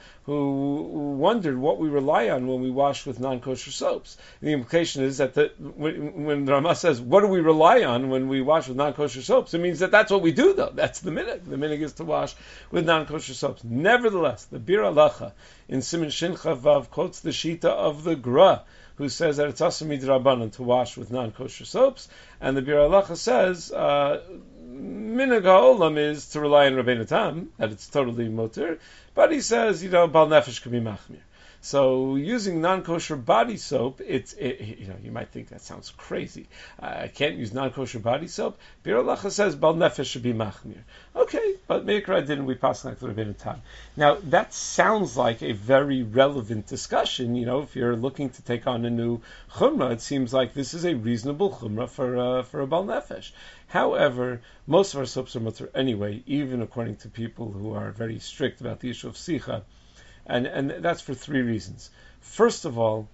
who wondered what we rely on when we wash with non-kosher soaps. The implication is that the, when, when the Ramah says, what do we rely on when we wash with non-kosher soaps? It means that that's what we do, though. That's the minhag. The minhag is to wash with non-kosher soaps. Nevertheless, the Bir Halacha in Siman Shin Chavav quotes the Shita of the Gra, who says that it's asur midrabanan to wash with non-kosher soaps, and the Bir Halacha says uh, minhag ha'olam is to rely on Rabbeinu Tam, that it's totally mutter, but he says, you know, bal nefesh can be machmir. So using non-kosher body soap, it's it, you know you might think that sounds crazy. Uh, I can't use non-kosher body soap. Bir Halacha says bal nefesh should be machmir. Okay, but Meikra didn't we pass like the Rabbeinu Tam. Now that sounds like a very relevant discussion. You know, if you're looking to take on a new chumrah, it seems like this is a reasonable chumrah for uh, for a bal nefesh. However, most of our soaps are mutter anyway, even according to people who are very strict about the issue of sicha. And and that's for three reasons. First of all,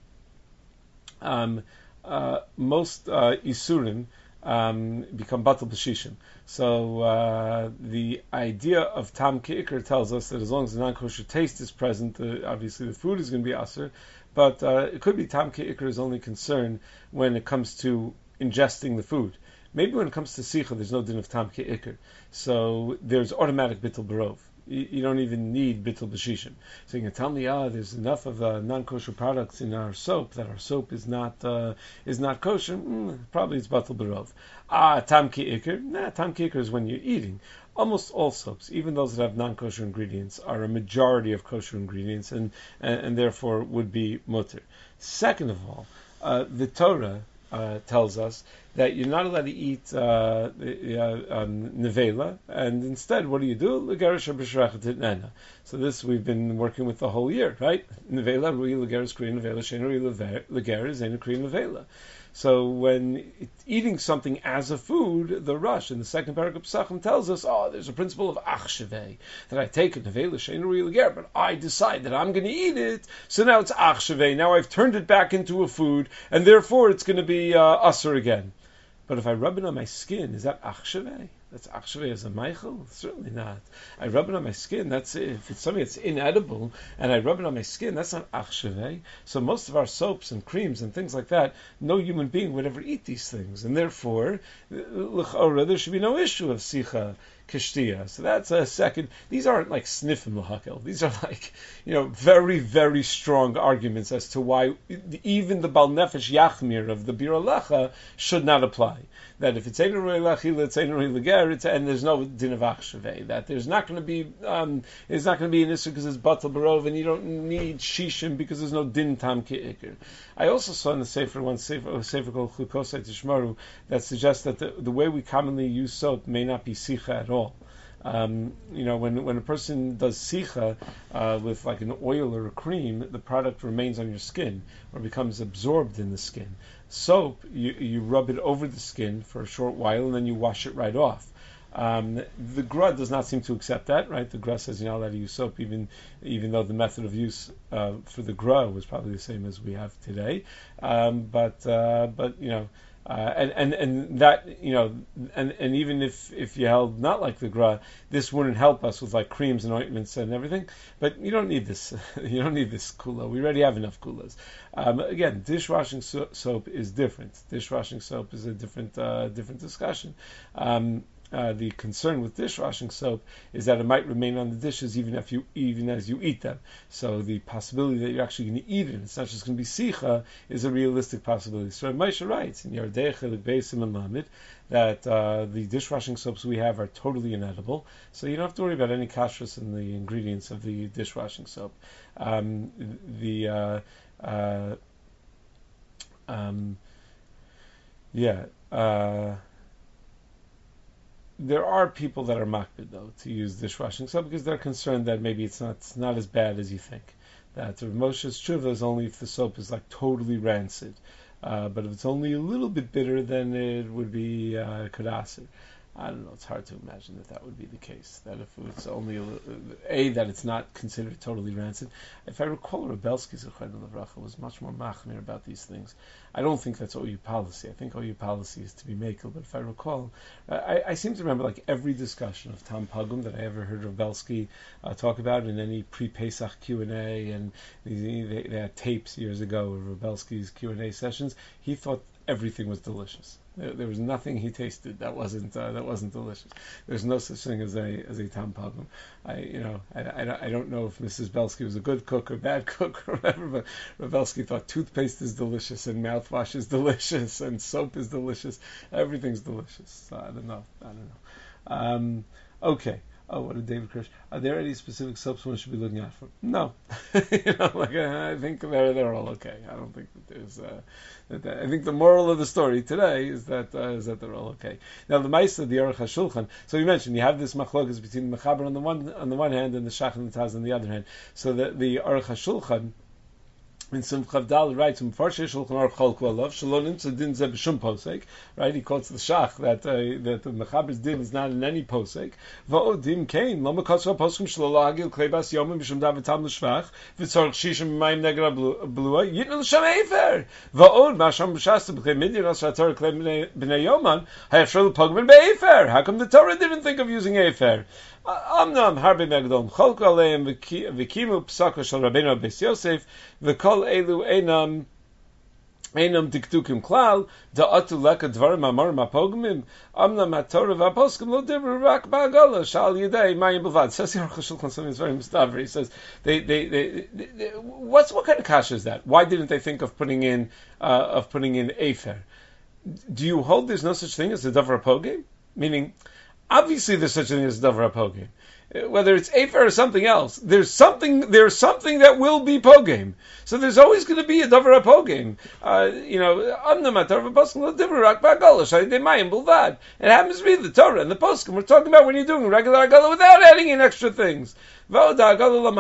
um, uh, most uh, isurim um, become batal b'shishim. So uh, the idea of tam ki'ikr tells us that as long as the non-kosher taste is present, uh, obviously the food is going to be asur. But uh, it could be tam ki'ikr is only concerned when it comes to ingesting the food. Maybe when it comes to sicha, there's no din of tam ki'ikr. So there's automatic bittul barov. You don't even need bittul b'shishim. So you can tell me, ah, there's enough of uh, non-kosher products in our soap that our soap is not uh, is not kosher. Mm, probably it's batal b'rov. Ah, tam ki ikr. Nah, tam ki ikr is when you're eating. Almost all soaps, even those that have non-kosher ingredients, are a majority of kosher ingredients, and and, and therefore would be mutter. Second of all, uh, the Torah uh, tells us that you're not allowed to eat uh, uh, um, nevela, and instead, what do you do? Legerish b'shrechet itnena. So this we've been working with the whole year, right? Nevela, rui legeris kriya nevela, shein rui legeris, ein kriya nevela. So when eating something as a food, the Rush in the second paragraph of Pesachim tells us, oh, there's a principle of achshevei, that I take a nevela shein rui leger, but I decide that I'm going to eat it, so now it's achshevei. Now I've turned it back into a food, and therefore it's going to be uh, usher again. But if I rub it on my skin, is that achshevei? That's achshevei as a meichel? Certainly not. I rub it on my skin, that's it. If it's something that's inedible, and I rub it on my skin, that's not achshevei. So most of our soaps and creams and things like that, no human being would ever eat these things. And therefore, l'chora, there should be no issue of sicha kishtia. So that's a second. These aren't like sniffim l'hakel. These are like, you know, very, very strong arguments as to why even the Bal Nefesh Yachmir of the Bir Alecha should not apply. That if it's ein roi lachila, it's ein roi leger, and there's no din of achshevei. That there's not going to be, um, it's not going to be an issue because it's batal barov, and you don't need shishim because there's no din tam ke'ikr. I also saw in the Sefer one Sefer, Sefer called Chukosai Tishmaru that suggests that the, the way we commonly use soap may not be sicha at all. Um, you know, when when a person does sicha uh, with like an oil or a cream, the product remains on your skin or becomes absorbed in the skin. Soap, you, you rub it over the skin for a short while and then you wash it right off. Um, the Gra does not seem to accept that, right? The Gra says you're not allowed to use soap, even even though the method of use uh, for the Gra was probably the same as we have today. Um, but uh, but you know. Uh, and, and, and that, you know, and, and even if, if you held not like the Gra, this wouldn't help us with like creams and ointments and everything. But you don't need this. You don't need this kula. We already have enough kulas. Um, again, dishwashing so- soap is different. Dishwashing soap is a different uh, different discussion. Um, Uh, the concern with dishwashing soap is that it might remain on the dishes even if you even as you eat them. So the possibility that you're actually going to eat it, it's not just going to be sicha, is a realistic possibility. So Moshe writes in Yardei Chelik Beis and Lamed that uh, the dishwashing soaps we have are totally inedible. So you don't have to worry about any kashrus in the ingredients of the dishwashing soap. Um, the uh, uh, um, yeah. Uh, There are people that are makbid though to use dishwashing soap because they're concerned that maybe it's not it's not as bad as you think. That Rav Moshe's tshuva is only if the soap is like totally rancid, uh, but if it's only a little bit bitter, then it would be uh, kadaser. I don't know. It's hard to imagine that that would be the case. That if it's only a, a that it's not considered totally rancid. If I recall, Rebelsky Zechron Levracha was much more machmir about these things. I don't think that's O U policy. I think O U policy is to be makel. But if I recall, I, I seem to remember like every discussion of Tam Pagum that I ever heard Rebelsky uh, talk about in any pre-Pesach Q and A, and they, they had tapes years ago of Rebelsky's Q and A sessions. He thought everything was delicious. There, there was nothing he tasted that wasn't uh, that wasn't delicious. There's no such thing as a as a tam pagum. I you know I, I, I don't know if Missus Belsky was a good cook or bad cook or whatever, but Belsky thought toothpaste is delicious and mouthwash is delicious and soap is delicious. Everything's delicious. So I don't know. I don't know. Um, okay. Oh, what did David Kirsch? Are there any specific soaps one should be looking out for? No, you know, like I think they're they're all okay. I don't think that there's. Uh, that, that, I think the moral of the story today is that uh, is that they're all okay. Now the Ma'aser, the Aruch HaShulchan. So you mentioned you have this machlokas between the Mechaber on the one on the one hand and the Shach and the Taz on the other hand. So the the Aruch HaShulchan in Simchav Dal writes, "Mfarshei Shulchan Aruch Cholku Alav Shalonim Tzadin Zeh B'Shum Posek." Right, he quotes the Shach that uh, that the Mechaber's din is not in any posek. Va'odim Kain Lo Mekosra Poskim Shlo Hagil Klebas Yomim B'Shum David Tam L'Shvach V'Tzorch Shishim Mayim Negra Blua Yitnu L'Shem Efer Va'od Masham B'Shasta B'Klei Midyan Asra Torah Klei B'nei Yoman Hayafshel Pogmin Be'Efer. How come the Torah didn't think of using Efer? Amnam harbe megdol cholku aleim v'kimu psaka shel Rabbeinu Beis Yosef v'kol elu einam einam dikdukim klal da'atu leka dvarim amarim apogmim amnam haTorah v'aposkim lo divru rak ba'agala shal yidei mayim b'vad. Says the Aruch HaShulchan something very mustaver. He says they they, they they they what's what kind of kasha is that? Why didn't they think of putting in uh, of putting in Efer? Do you hold there's no such thing as a davar apogim? Meaning, obviously, there's such a thing as davar apogim. whether it's Afer or something else, there's something there's something that will be pogame. So there's always going to be a davar pogame. Uh, you know, it happens to be the Torah and the poskim. We're talking about when you're doing regular agala without adding in extra things. So the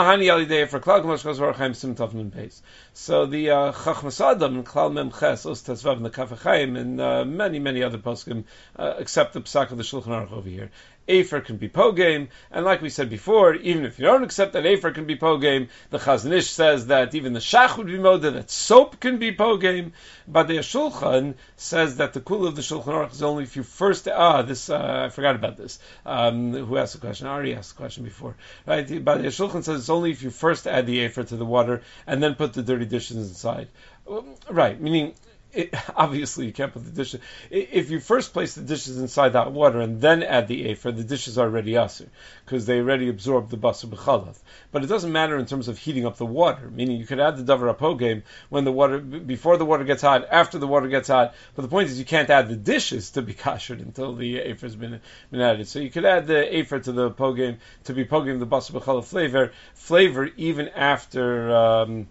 uh, Chachmas Adam and Klal Mem Ches, Os Tezvav, and the Kaf HaChaim, and uh, many, many other poskim uh, accept the psak of the Shulchan Aruch over here. Afer can be pogame, and like we said before, even if you don't accept that Afer can be pogame, the Chazon Ish says that even the Shach would be moda, that soap can be pogame, but the Shulchan says that the kula of the Shulchan Aruch is only if you first, ah, this, uh, I forgot about this, um, who asked the question? Ari asked the question before, right? But the Shulchan says it's only if you first add the Afer to the water, and then put the dirty dishes inside. Right, meaning, It, obviously, you can't put the dishes. If you first place the dishes inside that water and then add the afer, the dishes are already aser because they already absorb the basar b'chalav. But it doesn't matter in terms of heating up the water. Meaning, you could add the davar apogame when the water before the water gets hot, after the water gets hot. But the point is, you can't add the dishes to be kashered until the afer has been been added. So you could add the afer to the pogame to be pogame the basar b'chalav flavor flavor even after. Um,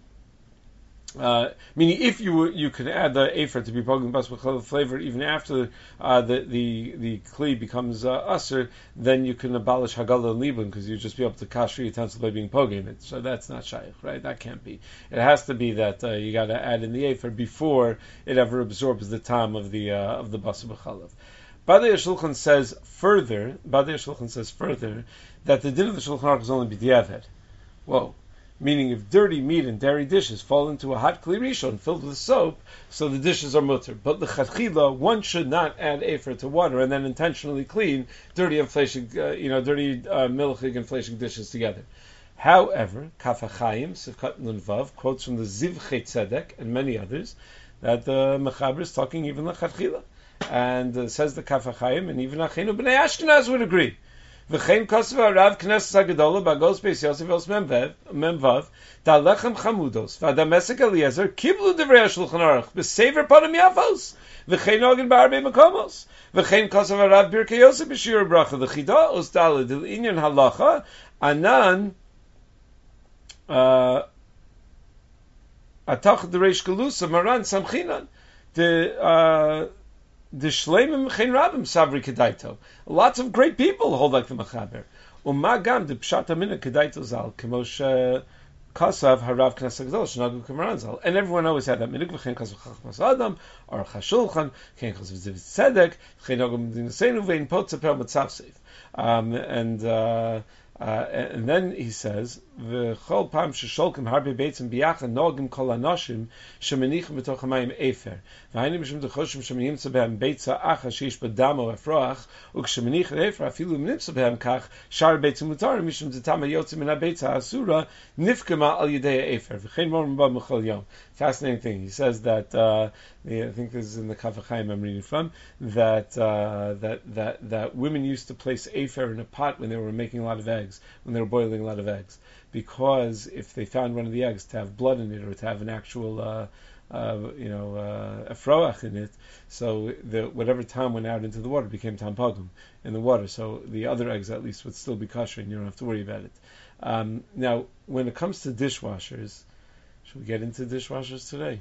Uh, meaning, if you you can add the afer to be poging bas b'chol flavor even after uh, the the the kli becomes uh, usher, then you can abolish hagala and libun because you just be able to kasher utensil by being poging it. So that's not shaykh, right? That can't be. It has to be that uh, you got to add in the afer before it ever absorbs the time of the uh, of the bas b'cholav. Badei Shulchan says further. Badei Shulchan says further that the din of the Shulchan Aruch is only b'diavad. Whoa. Meaning, if dirty meat and dairy dishes fall into a hot kli rishon filled with soap, so the dishes are mutter. But the l'chadchila, one should not add afer to water and then intentionally clean dirty and fleshig, uh, you know, dirty uh, milchig and fleshig dishes together. However, Kaf HaChaim, Sivkat Nun Vav, quotes from the Zivchei Tzedek and many others that the Mechaber is talking even l'chadchila, and uh, says the Kaf HaChaim, and even Achenu B'nai Ashkenaz would agree. V'chein kosev harav knesses hagadola bagos beis Yosef os memvav da lechem chamudos v'adamesek Eliezer kiblu divrei Shulchan Aruch b'sever panim yafos v'chein ogin ba'arbei makomos v'chein kosev harav birkei Yosef b'shir bracha l'chida os daled l'inyan halacha anan atach d'reish galusa maran samchinan the uh, The shleimim chen rabim savri kedaito. Lots of great people hold like the Mechaber. Umagam de pshata mina kedaito zal k'mosh kasav harav knesset gadol shnagu k'maran zal. And everyone always had that minig v'chen kasav chachmas adam or chashulchan chen kasav ziv tzedek chen ogam dinasenu vein potzaper matzavseif. Um and. Uh, Uh, and then he says, "V'chol pam shesholkim harbe beitzim biyachad nogim kol hanoshim shemenichim b'toch hamayim efer. V'haynim mishum dechoshim shemenimtza behem beitza acha sheish badamo efroach u'kshemenich efer afilu nimtza behem kach shar beitzim mutarim mishum detama yotzim min habeitza asura nifkema al yedei efer. V'chein morim ba mechol yom." Fascinating thing. He says that uh, I think this is in the Kaf HaChaim I'm reading from that uh, that that that women used to place afer in a pot when they were making a lot of eggs, when they were boiling a lot of eggs, because if they found one of the eggs to have blood in it or to have an actual uh, uh, you know uh, afroach in it, so the whatever tam went out into the water became tam pagum in the water. So the other eggs at least would still be kosher, and you don't have to worry about it. Um, now, when it comes to dishwashers. Should we get into dishwashers today?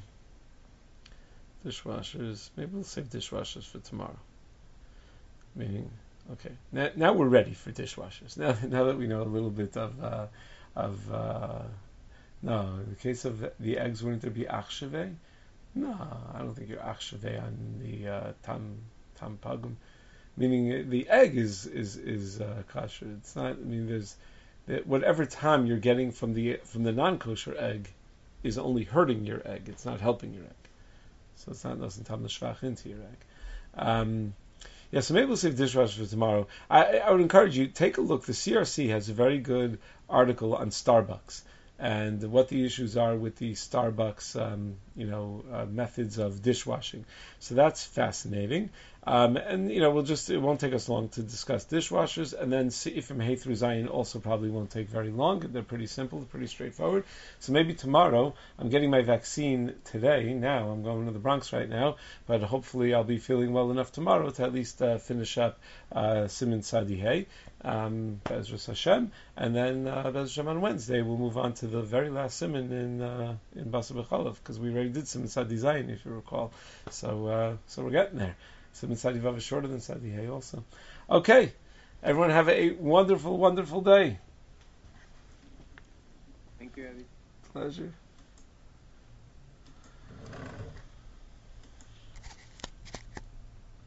Dishwashers, maybe we'll save dishwashers for tomorrow. Meaning, okay, now, now we're ready for dishwashers. Now, now that we know a little bit of, uh, of uh, no, in the case of the eggs, wouldn't there be achshave? No, I don't think you're achshave on the uh, tam tam pagum. Meaning, the egg is is is uh, kosher. It's not. I mean, there's whatever time you're getting from the from the non-kosher egg is only hurting your egg. It's not helping your egg. So it's not doesn't tam the shvach into your egg. Um, yeah, so maybe we'll save dishwasher for tomorrow. I, I would encourage you, take a look. The C R C has a very good article on Starbucks and what the issues are with the Starbucks, um, you know, uh, methods of dishwashing. So that's fascinating. Um, and, you know, we'll just, it won't take us long to discuss dishwashers. And then Seifim Hey through Zion also probably won't take very long. They're pretty simple, pretty straightforward. So maybe tomorrow, I'm getting my vaccine today, now. I'm going to the Bronx right now. But hopefully I'll be feeling well enough tomorrow to at least uh, finish up uh, Siman Sadi Hey. um, Bezras Hashem, and then uh, Bezras Hashem on Wednesday we'll move on to the very last simon in uh, in Basa B'chalav, because we already did Simon Sadi Zayin, if you recall. So uh, so we're getting there. Simon Sadi Vav is shorter than Sadi Hay also. Okay, everyone have a wonderful, wonderful day. Thank you, Eddie. Pleasure.